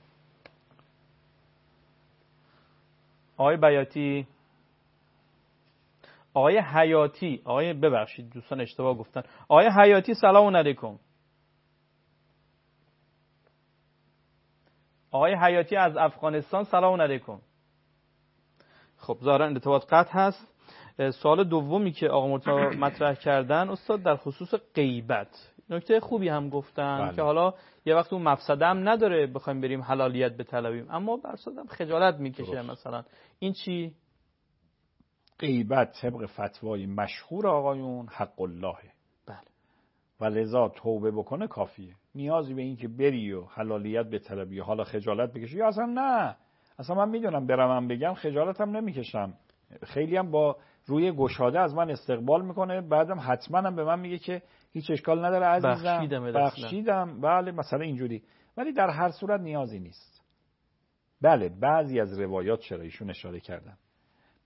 Speaker 2: آقای بیاتی، آقای حیاتی، آقای ببخشید دوستان اشتباه گفتن، آقای حیاتی سلام علیکم. آقای حیاتی از افغانستان سلام علیکم. خب ظاهرا ارتباط قطع هست. سوال دومی که آقا مرتضی مطرح کردن استاد در خصوص غیبت، نکته خوبی هم گفتن بله. که حالا یه وقت اون مفسده هم نداره بخوایم بریم حلالیت بطلبیم، اما برصدم خجالت میکشه درست. مثلا این چی؟
Speaker 3: غیبت طبق فتوای مشهور آقایون حق اللهه،
Speaker 2: بله،
Speaker 3: و لذا توبه بکنه کافیه، نیازی به این که بری و حلالیت بطلبی حالا خجالت بکشی یا اصلا نه. اصلا من میدونم برم بگم خجالتم نمیکشم، خیلی هم با روی گشاده از من استقبال میکنه، بعدم حتما هم به من میگه که هیچ اشکال نداره عزیزم،
Speaker 2: بخشیدم,
Speaker 3: بخشیدم. بله مثلا اینجوری، ولی در هر صورت نیازی نیست. بله بعضی از روایات چرا ایشون اشاره کردن،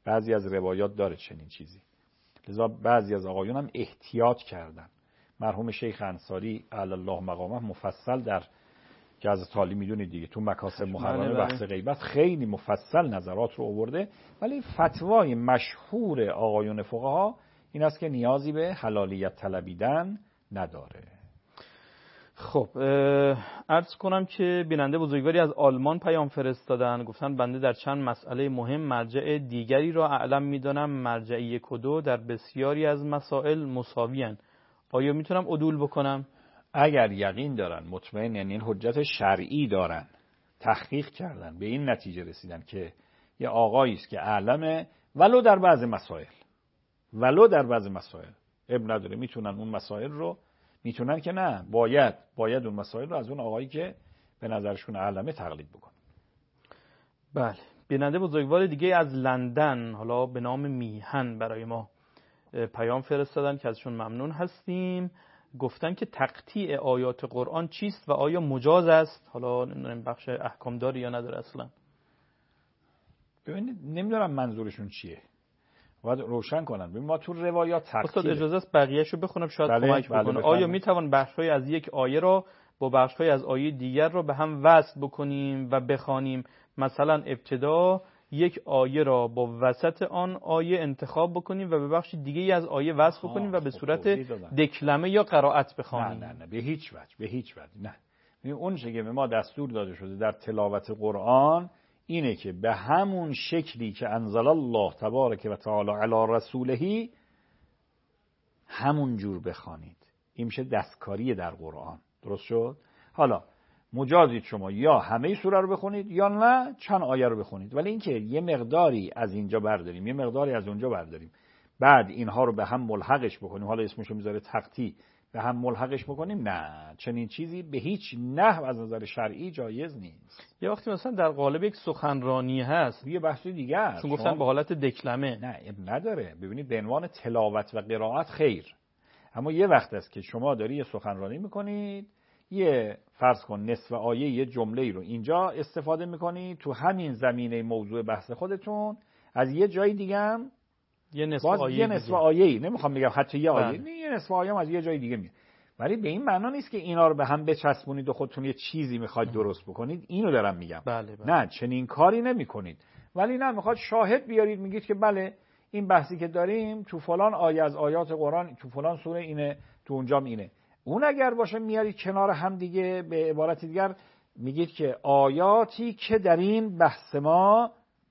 Speaker 3: بعضی از روایات داره چنین چیزی. لذا بعضی از آقایون هم احتیاط کردن. مرحوم شیخ انصاری علی الله مقامه مفصل در که از تالی میدونید دیگه تو مکاسب محرمه بحث غیبت خیلی مفصل نظرات رو آورده، ولی فتوای مشهور آقایون فقها این است که نیازی به حلالیت طلبیدن نداره.
Speaker 2: خب عرض کنم که بیننده بزرگواری از آلمان پیام فرستادن، گفتن بنده در چند مسئله مهم مرجع دیگری را اعلم میدانم، مرجع یک و دو در بسیاری از مسائل مساویان، آیا میتونم عدول بکنم؟
Speaker 3: اگر یقین دارن، مطمئن، یعنی این حجت شرعی دارن، تحقیق کردن به این نتیجه رسیدن که یه آقایی است که اعلمه ولو در بعض مسائل ولو در بعض مسائل اب نداره، میتونن اون مسائل رو، میتونن که نه، باید باید اون مسائل رو از اون آقایی که به نظرشون اعلمه تقلید بکن.
Speaker 2: بله. بیننده بزرگوار دیگه از لندن، حالا به نام میهن، برای ما پیام فرستادن که ازشون ممنون هستیم. گفتن که تقطیع آیات قرآن چیست و آیا مجاز است؟ حالا نمیدونم بخش احکام داره یا نداره اصلا.
Speaker 3: ببینید نمیدونم منظورشون چیه، باید روشن کنن. ببین ما تو روایات تقطیع،
Speaker 2: استاد اجازه است بقیه‌شو بخونم شاید
Speaker 3: بله،
Speaker 2: کمک
Speaker 3: بله
Speaker 2: بکنه.
Speaker 3: بله
Speaker 2: آیا میتوان بخش‌های از یک آیه را با بخش‌های از آیه دیگر را به هم وصل بکنیم و بخوانیم؟ مثلا ابتدا یک آیه را با وسط آن آیه انتخاب بکنیم و به بخش دیگه‌ای از آیه وصل بکنیم و به صورت دکلمه یا قرائت بخوانیم.
Speaker 3: نه نه نه به هیچ وجه، به هیچ وجه نه. ببین اون چیزی که به ما دستور داده شده در تلاوت قرآن اینه که به همون شکلی که انزل الله تبارک و تعالی علی رسوله همون جور بخوانید. این میشه دستکاری در قرآن. درست شد؟ حالا مجازید شما یا همه سوره رو بخونید یا نه چند آیه رو بخونید، ولی اینکه یه مقداری از اینجا برداریم یه مقداری از اونجا برداریم بعد اینها رو به هم ملحقش بکنیم، حالا اسمشو میذاره تقطیع، به هم ملحقش بکنیم، نه، چنین چیزی به هیچ نحو از نظر شرعی جایز نیست.
Speaker 2: یه وقتی مثلا در قالب یک سخنرانی هست،
Speaker 3: یه بحثی دیگه است،
Speaker 2: چون گفتن به حالت دکلمه،
Speaker 3: نه نداره. ببینید به عنوان تلاوت و قرائت خیر، اما یه وقت است که شما داری یه سخنرانی میکنید، یه فرض کن نصف آیه یه جمله‌ای رو اینجا استفاده میکنید، تو همین زمینه موضوع بحث خودتون از یه جای دیگه هم
Speaker 2: یه نصف آیه
Speaker 3: یه نصف آیه‌ای، نمیخوام بگم حتی یه آیه، نه یه نصف آیه هم از یه جای دیگه میاد. ولی به این معنا نیست که اینا رو به هم بچسبونید و خودتون یه چیزی میخواید درست بکنید. اینو دارم میگم.
Speaker 2: بله بله.
Speaker 3: نه چنین کاری نمیکنید. ولی نه میخواد شاهد بیارید، میگید که بله این بحثی که داریم تو فلان آیه از آیات قرآن تو فلان سوره اینه، تو اونجام اینه. اون اگر باشه میارید کنار هم دیگه، به عبارت دیگر میگید که آیاتی که در این بحث ما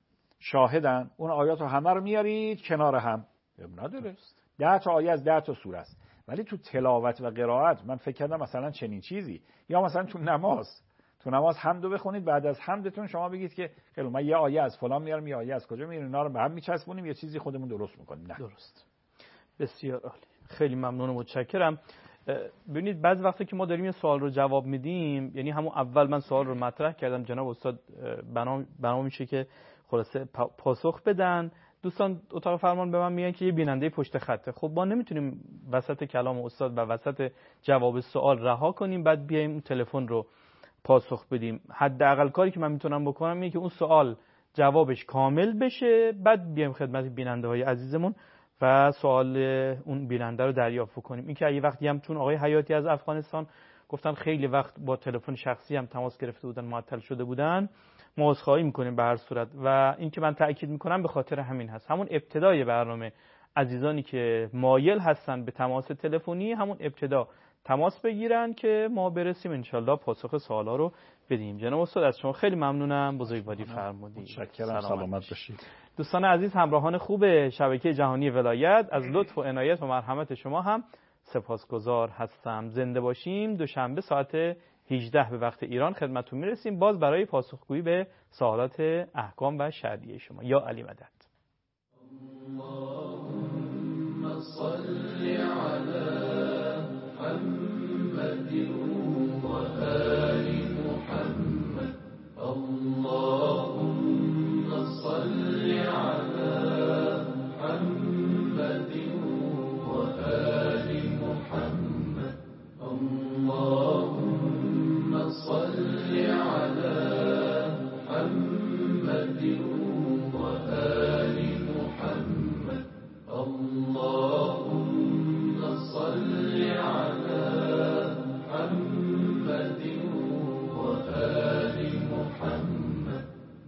Speaker 3: شاهدن، اون آیات رو همه رو میارید کنار هم. نداره. ده تا آیه از ده تا سوره است. ولی تو تلاوت و قرائت من فکر کردم مثلا چنین چیزی، یا مثلا تو نماز تو نماز حمدو بخونید، بعد از حمدتون شما بگید که خیلی من یه آیه از فلان میارم، یه آیه از کجا میارم، اینا رو به هم میچسبونیم، یه چیزی خودمون درست میکنیم. نه
Speaker 2: درست. بسیار عالی. خیلی ممنون و متشکرم. ببینید بعضی وقتا که ما داریم یه سوال رو جواب میدیم، یعنی همون اول من سوال رو مطرح کردم، جناب استاد بنا بنا میشه که خلاصه پاسخ بدن. دوستان اتاق فرمان به من میگن که یه بیننده پشت خطه. خب ما نمیتونیم وسط کلام استاد و وسط جواب سوال رها کنیم بعد بیایم تلفن رو پاسخ بدیم. حداقل کاری که من میتونم بکنم اینه که اون سوال جوابش کامل بشه، بعد بیایم خدمت بیننده های عزیزمون و سوال اون بیننده رو دریافت کنیم. این که یه وقتی هم چون آقای حیاتی از افغانستان گفتن خیلی وقت با تلفن شخصی هم تماس گرفته بودن، معطل شده بودن، ما عذرخواهی میکنیم به هر صورت. و این که من تأکید میکنم به خاطر همین هست، همون ابتدای برنامه عزیزانی که مایل هستن به تماس تلفنی همون ابتدا تماس بگیرن که ما برسیم انشالله پاسخ سوالا رو بدیم. جناب استاد از شما خیلی ممنونم، بزرگواری فرمودید.
Speaker 3: متشکرم، سلامت باشید.
Speaker 2: دوستان عزیز، همراهان خوب شبکه جهانی ولایت، از لطف و عنایت و مرحمت شما هم سپاسگزار هستم. زنده باشیم. دوشنبه ساعت هجده به وقت ایران خدمتتون میرسیم، باز برای پاسخگویی به سوالات احکام و شرعیه شما. یا علی مدد. اللهم صل علی